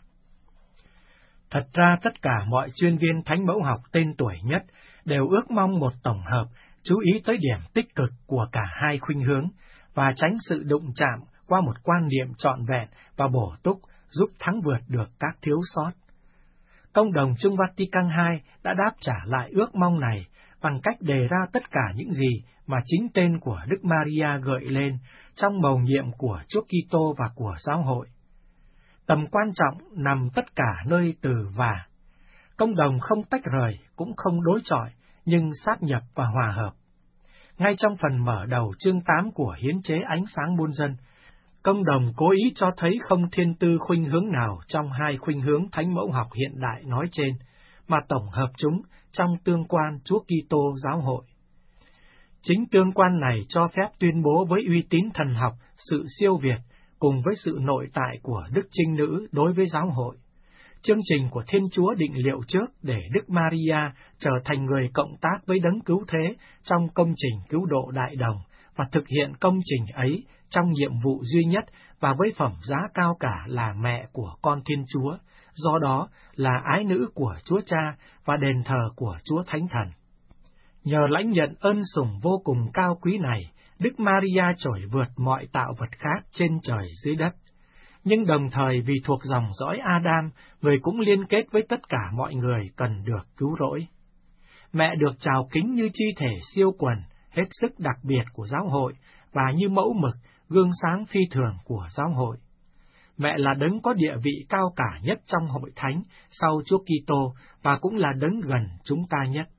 Thật ra tất cả mọi chuyên viên thánh mẫu học tên tuổi nhất đều ước mong một tổng hợp chú ý tới điểm tích cực của cả hai khuynh hướng và tránh sự đụng chạm qua một quan niệm trọn vẹn và bổ túc giúp thắng vượt được các thiếu sót. Công đồng Chung Vatican hai đã đáp trả lại ước mong này bằng cách đề ra tất cả những gì mà chính tên của Đức Maria gợi lên trong mầu nhiệm của Chúa Kitô và của giáo hội. Tầm quan trọng nằm tất cả nơi từ và. Công đồng không tách rời, cũng không đối chọi, nhưng sát nhập và hòa hợp. Ngay trong phần mở đầu chương tám của Hiến chế Ánh sáng muôn dân, công đồng cố ý cho thấy không thiên tư khuynh hướng nào trong hai khuynh hướng thánh mẫu học hiện đại nói trên, mà tổng hợp chúng trong tương quan Chúa Kitô giáo hội. Chính tương quan này cho phép tuyên bố với uy tín thần học sự siêu việt cùng với sự nội tại của Đức Trinh Nữ đối với giáo hội. Chương trình của Thiên Chúa định liệu trước để Đức Maria trở thành người cộng tác với Đấng Cứu Thế trong công trình cứu độ đại đồng và thực hiện công trình ấy trong nhiệm vụ duy nhất và với phẩm giá cao cả là mẹ của con Thiên Chúa, do đó là ái nữ của Chúa Cha và đền thờ của Chúa Thánh Thần. Nhờ lãnh nhận ơn sủng vô cùng cao quý này, Đức Maria trội vượt mọi tạo vật khác trên trời dưới đất. Nhưng đồng thời vì thuộc dòng dõi Adam, người cũng liên kết với tất cả mọi người cần được cứu rỗi. Mẹ được chào kính như chi thể siêu quần, hết sức đặc biệt của giáo hội, và như mẫu mực, gương sáng phi thường của giáo hội. Mẹ là đấng có địa vị cao cả nhất trong hội thánh sau Chúa Kitô và cũng là đấng gần chúng ta nhất.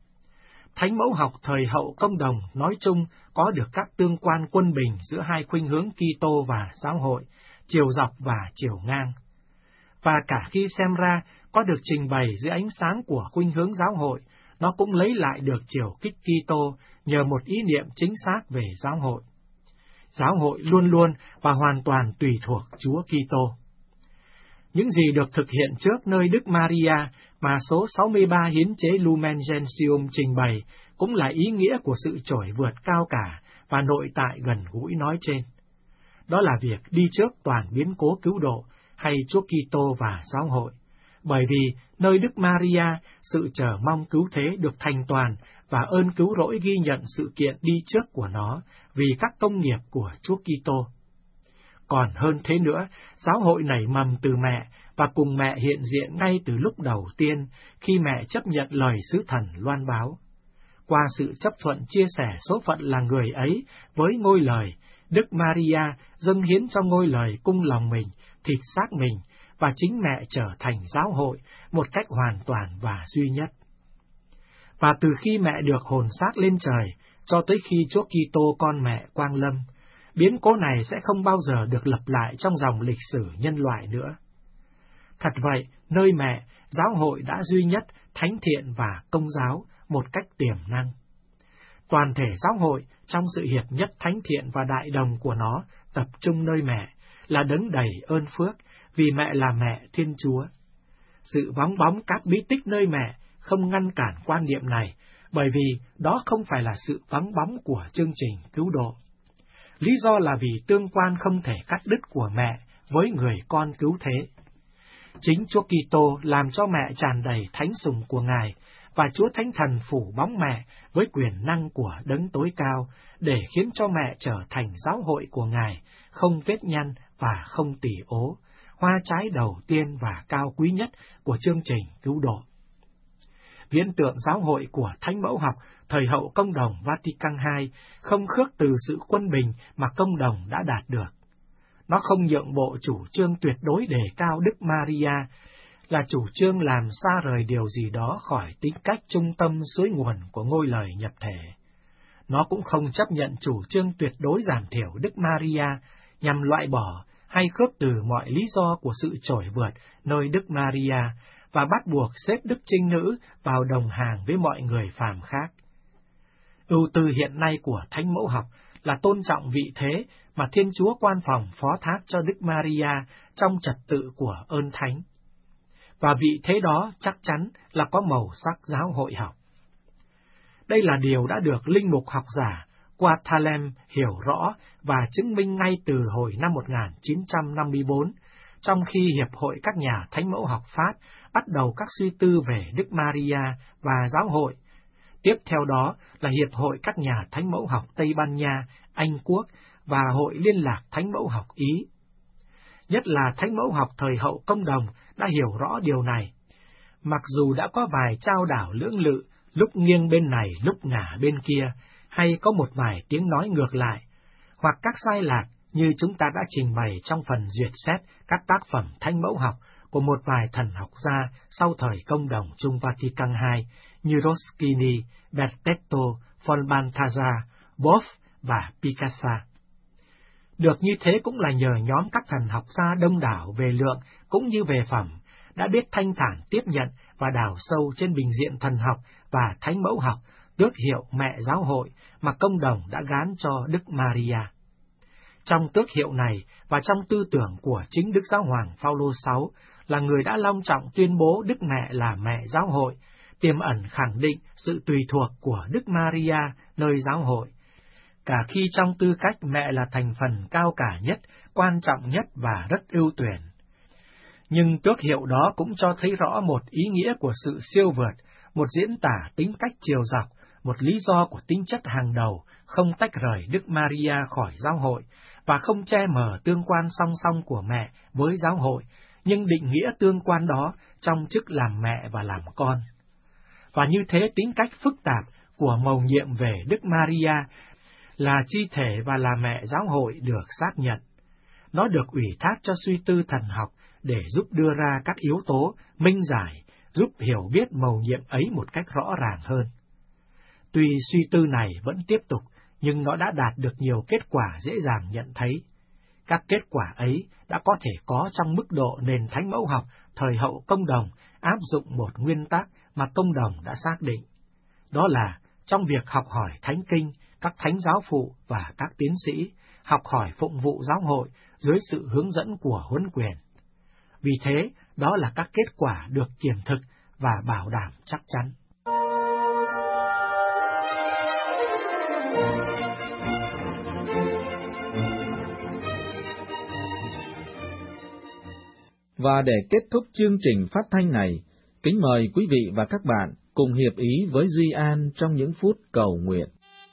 Thánh mẫu học thời hậu công đồng nói chung có được các tương quan quân bình giữa hai khuynh hướng Kitô và giáo hội, chiều dọc và chiều ngang. Và cả khi xem ra có được trình bày dưới ánh sáng của khuynh hướng giáo hội, nó cũng lấy lại được chiều kích Kitô nhờ một ý niệm chính xác về giáo hội. Giáo hội luôn luôn và hoàn toàn tùy thuộc Chúa Kitô. Những gì được thực hiện trước nơi Đức Maria mà số sáu mươi ba hiến chế Lumen Gentium trình bày cũng là ý nghĩa của sự trỗi vượt cao cả và nội tại gần gũi nói trên. Đó là việc đi trước toàn biến cố cứu độ hay Chúa Kitô và giáo hội, bởi vì nơi Đức Maria sự chờ mong cứu thế được thành toàn và ơn cứu rỗi ghi nhận sự kiện đi trước của nó vì các công nghiệp của Chúa Kitô. Còn hơn thế nữa, giáo hội nảy mầm từ mẹ và cùng mẹ hiện diện ngay từ lúc đầu tiên khi mẹ chấp nhận lời sứ thần loan báo. Qua sự chấp thuận chia sẻ số phận là người ấy với ngôi lời, Đức Maria dâng hiến cho ngôi lời cung lòng mình, thịt xác mình, và chính mẹ trở thành giáo hội một cách hoàn toàn và duy nhất. Và từ khi mẹ được hồn xác lên trời, cho tới khi Chúa Kitô con mẹ quang lâm, biến cố này sẽ không bao giờ được lặp lại trong dòng lịch sử nhân loại nữa. Thật vậy, nơi mẹ, giáo hội đã duy nhất, thánh thiện và công giáo một cách tiềm năng. Toàn thể giáo hội, trong sự hiệp nhất thánh thiện và đại đồng của nó, tập trung nơi mẹ, là đấng đầy ơn phước, vì mẹ là mẹ Thiên Chúa. Sự vắng bóng các bí tích nơi mẹ không ngăn cản quan niệm này, bởi vì đó không phải là sự vắng bóng của chương trình cứu độ. Lý do là vì tương quan không thể cắt đứt của mẹ với người con cứu thế. Chính Chúa Kitô làm cho mẹ tràn đầy thánh sủng của Ngài, và Chúa Thánh Thần phủ bóng mẹ với quyền năng của đấng tối cao, để khiến cho mẹ trở thành giáo hội của Ngài, không vết nhăn và không tỉ ố, hoa trái đầu tiên và cao quý nhất của chương trình cứu độ. Viễn tượng giáo hội của Thánh Mẫu học thời hậu công đồng Vatican hai không khước từ sự quân bình mà công đồng đã đạt được. Nó không nhượng bộ chủ trương tuyệt đối đề cao Đức Maria, là chủ trương làm xa rời điều gì đó khỏi tính cách trung tâm suối nguồn của ngôi lời nhập thể. Nó cũng không chấp nhận chủ trương tuyệt đối giảm thiểu Đức Maria nhằm loại bỏ hay khước từ mọi lý do của sự trỗi vượt nơi Đức Maria và bắt buộc xếp Đức Trinh Nữ vào đồng hàng với mọi người phàm khác. Ưu tư hiện nay của Thánh Mẫu học là tôn trọng vị thế mà Thiên Chúa quan phòng phó thác cho Đức Maria trong trật tự của ơn thánh. Và vị thế đó chắc chắn là có màu sắc giáo hội học. Đây là điều đã được linh mục học giả Quattalem hiểu rõ và chứng minh ngay từ hồi năm một nghìn chín trăm năm mươi tư, trong khi Hiệp hội các nhà Thánh Mẫu học Pháp bắt đầu các suy tư về Đức Maria và giáo hội. Tiếp theo đó là Hiệp hội các nhà Thánh Mẫu học Tây Ban Nha, Anh Quốc và Hội Liên lạc Thánh Mẫu học Ý. Nhất là Thánh Mẫu học thời hậu công đồng đã hiểu rõ điều này. Mặc dù đã có vài trao đảo lưỡng lự, lúc nghiêng bên này lúc ngả bên kia, hay có một vài tiếng nói ngược lại, hoặc các sai lạc như chúng ta đã trình bày trong phần duyệt xét các tác phẩm Thánh Mẫu học của một vài thần học gia sau thời công đồng Trung Vatican hai như Roschini, Bertetto, von Balthasar, Boff và Picasso. Được như thế cũng là nhờ nhóm các thần học gia đông đảo về lượng cũng như về phẩm, đã biết thanh thản tiếp nhận và đào sâu trên bình diện thần học và Thánh Mẫu học, tước hiệu mẹ giáo hội mà công đồng đã gán cho Đức Maria. Trong tước hiệu này và trong tư tưởng của chính Đức Giáo hoàng Phaolô sáu là người đã long trọng tuyên bố Đức Mẹ là mẹ giáo hội, tiềm ẩn khẳng định sự tùy thuộc của Đức Maria nơi giáo hội, cả khi trong tư cách mẹ là thành phần cao cả nhất, quan trọng nhất và rất ưu tuyển. Nhưng tước hiệu đó cũng cho thấy rõ một ý nghĩa của sự siêu vượt, một diễn tả tính cách chiều dọc, một lý do của tính chất hàng đầu, không tách rời Đức Maria khỏi giáo hội, và không che mờ tương quan song song của mẹ với giáo hội, nhưng định nghĩa tương quan đó trong chức làm mẹ và làm con. Và như thế tính cách phức tạp của mầu nhiệm về Đức Maria là chi thể và là mẹ giáo hội được xác nhận. Nó được ủy thác cho suy tư thần học để giúp đưa ra các yếu tố, minh giải, giúp hiểu biết mầu nhiệm ấy một cách rõ ràng hơn. Tuy suy tư này vẫn tiếp tục, nhưng nó đã đạt được nhiều kết quả dễ dàng nhận thấy. Các kết quả ấy đã có thể có trong mức độ nền thánh mẫu học thời hậu công đồng áp dụng một nguyên tắc mà công đồng đã xác định. Đó là trong việc học hỏi thánh kinh, các thánh giáo phụ và các tiến sĩ, học hỏi phụng vụ giáo hội dưới sự hướng dẫn của huấn quyền. Vì thế, đó là các kết quả được kiểm thực và bảo đảm chắc chắn. Và để kết thúc chương trình phát thanh này, kính mời quý vị và các bạn cùng hiệp ý với Duy An trong những phút cầu nguyện.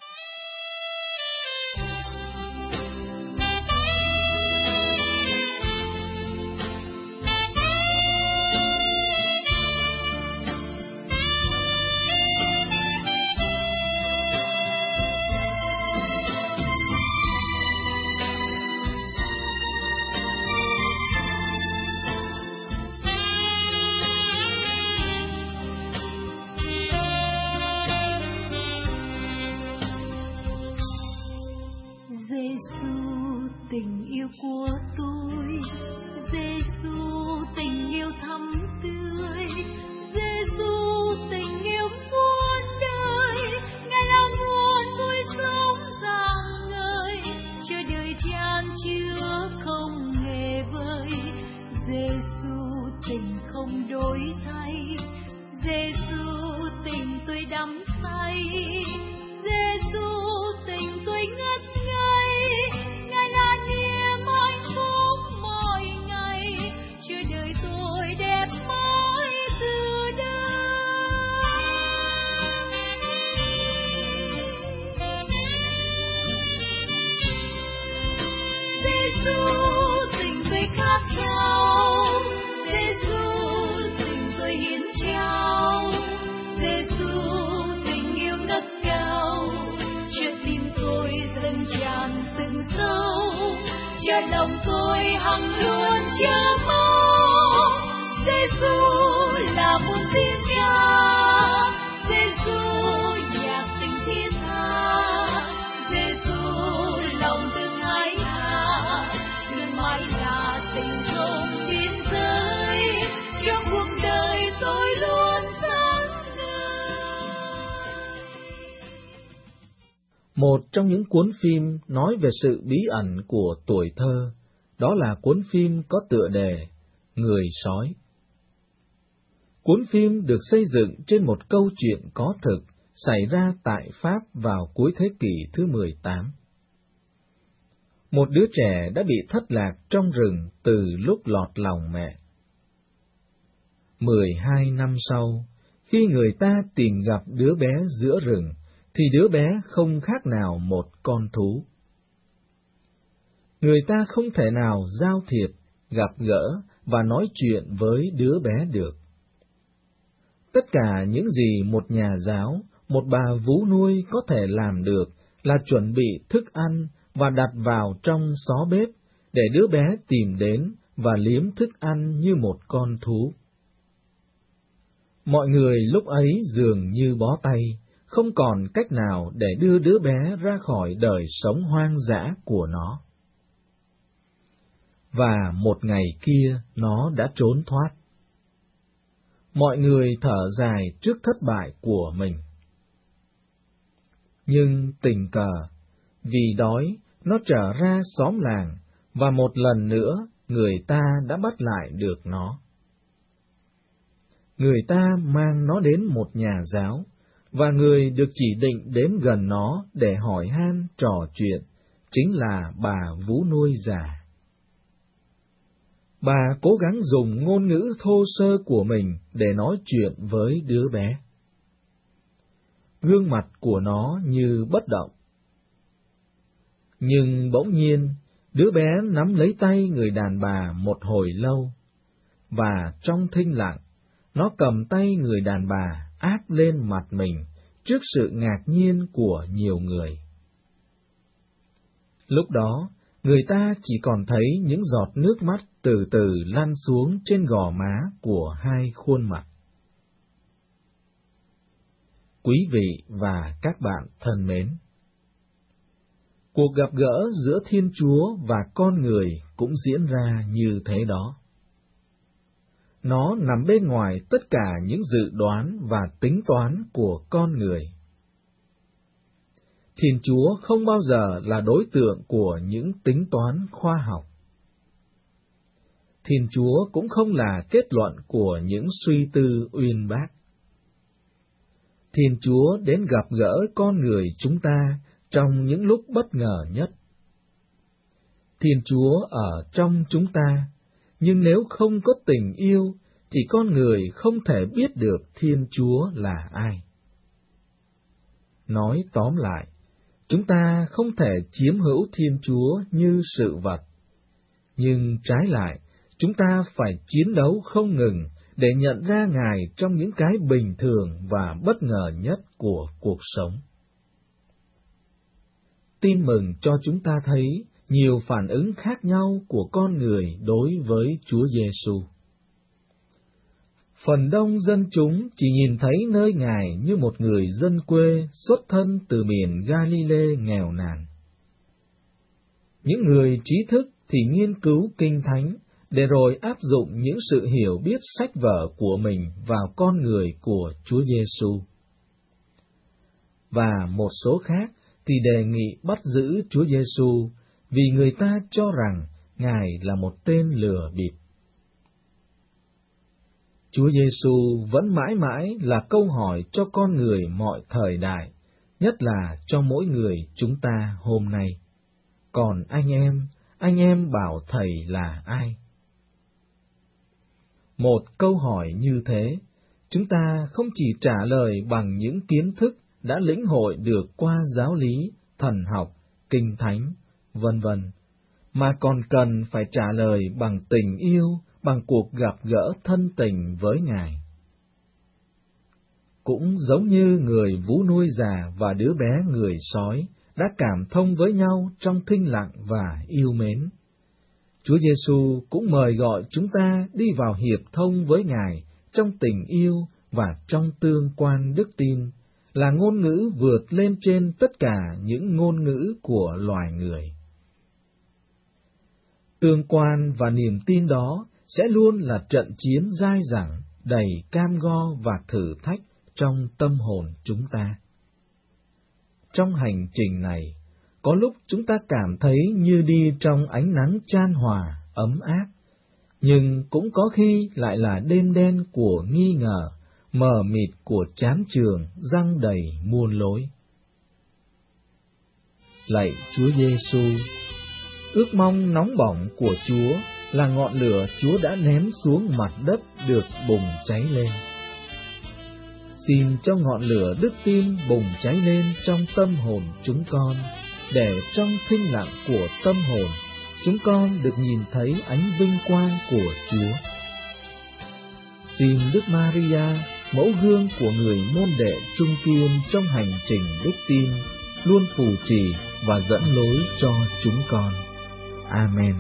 Tình yêu của tôi, Giê-xu tình yêu thắm tươi, Giê-xu tình yêu muôn đời, Ngài là nguồn vui sống rạng ngời, chờ đời chan chứa không hề vơi. Giê-xu tình không đổi thay, Giê-xu tình tôi đắm say, Giê-xu tình tôi ngất ngây. Ngài là niềm hạnh phúc mỗi ngày, chờ đời tôi đẹp mãi từ đây. Giê-xu tình tôi khát khao, Giê-xu tình tôi hiến trao, Giê-xu tình yêu ngất cao, cho tim tôi dâng tràn từng sâu, cho lòng tôi hằng luôn chờ mong. Giê-xu là một tiếng ca, Giê-xu nhạc tình thiết tha, Giê-xu lòng thương ái hạ, luôn mãi là tình không biên giới, trong cuộc đời tôi luôn sáng ngời. Một trong những cuốn phim nói về sự bí ẩn của tuổi thơ, đó là cuốn phim có tựa đề Người sói. Cuốn phim được xây dựng trên một câu chuyện có thực xảy ra tại Pháp vào cuối thế kỷ thứ mười tám. Một đứa trẻ đã bị thất lạc trong rừng từ lúc lọt lòng mẹ. Mười hai năm sau, khi người ta tìm gặp đứa bé giữa rừng, thì đứa bé không khác nào một con thú. Người ta không thể nào giao thiệp, gặp gỡ và nói chuyện với đứa bé được. Tất cả những gì một nhà giáo, một bà vú nuôi có thể làm được là chuẩn bị thức ăn và đặt vào trong xó bếp để đứa bé tìm đến và liếm thức ăn như một con thú. Mọi người lúc ấy dường như bó tay, không còn cách nào để đưa đứa bé ra khỏi đời sống hoang dã của nó. Và một ngày kia nó đã trốn thoát. Mọi người thở dài trước thất bại của mình. Nhưng tình cờ, vì đói nó trở ra xóm làng, và một lần nữa người ta đã bắt lại được nó. Người ta mang nó đến một nhà giáo, và người được chỉ định đến gần nó để hỏi han trò chuyện chính là bà vú nuôi già. Bà cố gắng dùng ngôn ngữ thô sơ của mình để nói chuyện với đứa bé. Gương mặt của nó như bất động. Nhưng bỗng nhiên, đứa bé nắm lấy tay người đàn bà một hồi lâu, và trong thinh lặng, nó cầm tay người đàn bà áp lên mặt mình trước sự ngạc nhiên của nhiều người. Lúc đó, người ta chỉ còn thấy những giọt nước mắt từ từ lăn xuống trên gò má của hai khuôn mặt. Quý vị và các bạn thân mến, cuộc gặp gỡ giữa Thiên Chúa và con người cũng diễn ra như thế đó. Nó nằm bên ngoài tất cả những dự đoán và tính toán của con người. Thiên Chúa không bao giờ là đối tượng của những tính toán khoa học. Thiên Chúa cũng không là kết luận của những suy tư uyên bác. Thiên Chúa đến gặp gỡ con người chúng ta trong những lúc bất ngờ nhất. Thiên Chúa ở trong chúng ta, nhưng nếu không có tình yêu, thì con người không thể biết được Thiên Chúa là ai. Nói tóm lại, chúng ta không thể chiếm hữu Thiên Chúa như sự vật, nhưng trái lại, chúng ta phải chiến đấu không ngừng để nhận ra Ngài trong những cái bình thường và bất ngờ nhất của cuộc sống. Tin mừng cho chúng ta thấy nhiều phản ứng khác nhau của con người đối với Chúa Giêsu. Phần đông dân chúng chỉ nhìn thấy nơi Ngài như một người dân quê xuất thân từ miền Galilee nghèo nàn. Những người trí thức thì nghiên cứu Kinh Thánh, để rồi áp dụng những sự hiểu biết sách vở của mình vào con người của Chúa Giêsu. Và một số khác thì đề nghị bắt giữ Chúa Giêsu vì người ta cho rằng Ngài là một tên lừa bịp. Chúa Giêsu vẫn mãi mãi là câu hỏi cho con người mọi thời đại, nhất là cho mỗi người chúng ta hôm nay. Còn anh em, anh em bảo Thầy là ai? Một câu hỏi như thế, chúng ta không chỉ trả lời bằng những kiến thức đã lĩnh hội được qua giáo lý, thần học, kinh thánh, vân vân, mà còn cần phải trả lời bằng tình yêu, bằng cuộc gặp gỡ thân tình với Ngài. Cũng giống như người vú nuôi già và đứa bé người sói đã cảm thông với nhau trong thinh lặng và yêu mến, Chúa Giêsu cũng mời gọi chúng ta đi vào hiệp thông với Ngài trong tình yêu và trong tương quan đức tin, là ngôn ngữ vượt lên trên tất cả những ngôn ngữ của loài người. Tương quan và niềm tin đó sẽ luôn là trận chiến dai dẳng, đầy cam go và thử thách trong tâm hồn chúng ta. Trong hành trình này, có lúc chúng ta cảm thấy như đi trong ánh nắng chan hòa, ấm áp, nhưng cũng có khi lại là đêm đen của nghi ngờ, mờ mịt của chán chường, răng đầy muôn lối. Lạy Chúa Giêsu, ước mong nóng bỏng của Chúa là ngọn lửa Chúa đã ném xuống mặt đất được bùng cháy lên. Xin cho ngọn lửa đức tin bùng cháy lên trong tâm hồn chúng con, để trong thinh lặng của tâm hồn, chúng con được nhìn thấy ánh vinh quang của Chúa. Xin Đức Maria, mẫu gương của người môn đệ trung kiên trong hành trình đức tin, luôn phù trì và dẫn lối cho chúng con. Amen.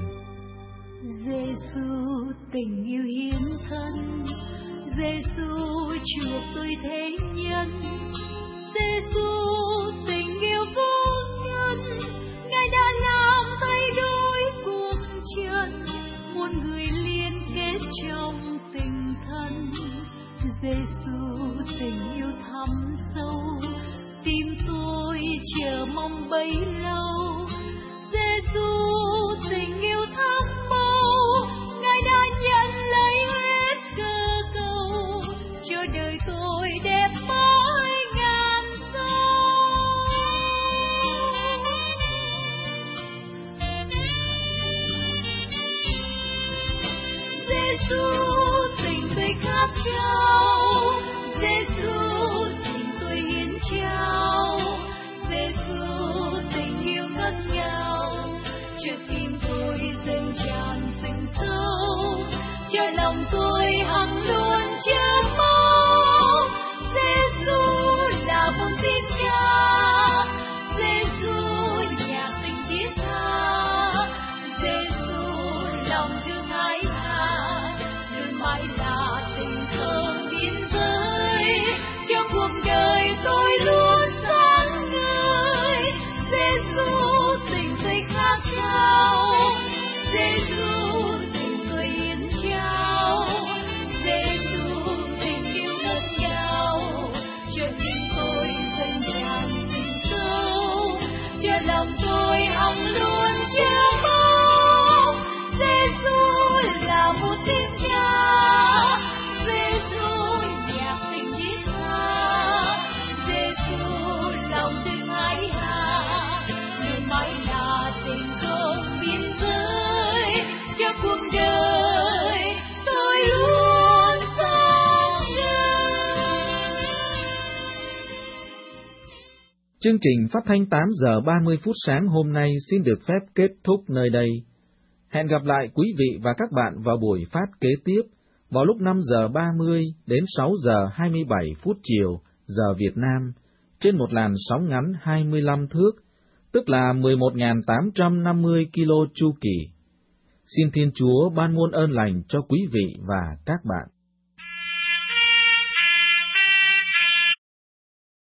Giêsu tình yêu hiến thân, Giêsu chuộc tôi thế nhân, Giêsu tình yêu vô nhân, Ngài đã làm thay đổi cuộc trần, muôn người liên kết trong tình thân. Giêsu tình yêu thắm sâu, tim tôi chờ mong bấy lâu. nhau. Giê-xu tình tôi hiến trao, Giê-xu tình yêu ngất ngào, cho tim tôi dâng tràn tình sâu, cho lòng tôi hằng luôn chờ mong. Giê-xu là con tim cha, Giê-xu nhạc tình thiết tha, Giê-xu lòng thương ái hà, luôn mãi là tình thơm biên giới, cho cuộc đời tôi luôn sáng ngời. Giê-xu tình tôi khát khao, Giê-xu tình tôi hiến trao, Giê-xu tình yêu ngất ngào, cho tim tôi dâng tràn tình sâu, cho lòng tôi hằng luôn chờ mong. Giê-xu là một tiếng ca, Giê-xu nhạc tình thiết tha, Giê-xu lòng thương ái hà, luôn mãi là tình không biên giới, cho cuộc đời tôi luôn sáng ngời. Chương trình phát thanh tám giờ ba mươi phút sáng hôm nay xin được phép kết thúc nơi đây. Hẹn gặp lại quý vị và các bạn vào buổi phát kế tiếp vào lúc năm giờ ba mươi đến sáu giờ hai mươi bảy phút chiều giờ Việt Nam trên một làn sóng ngắn hai mươi lăm thước, tức là mười một nghìn tám trăm năm mươi ki lô chu kỳ. Xin Thiên Chúa ban muôn ơn lành cho quý vị và các bạn.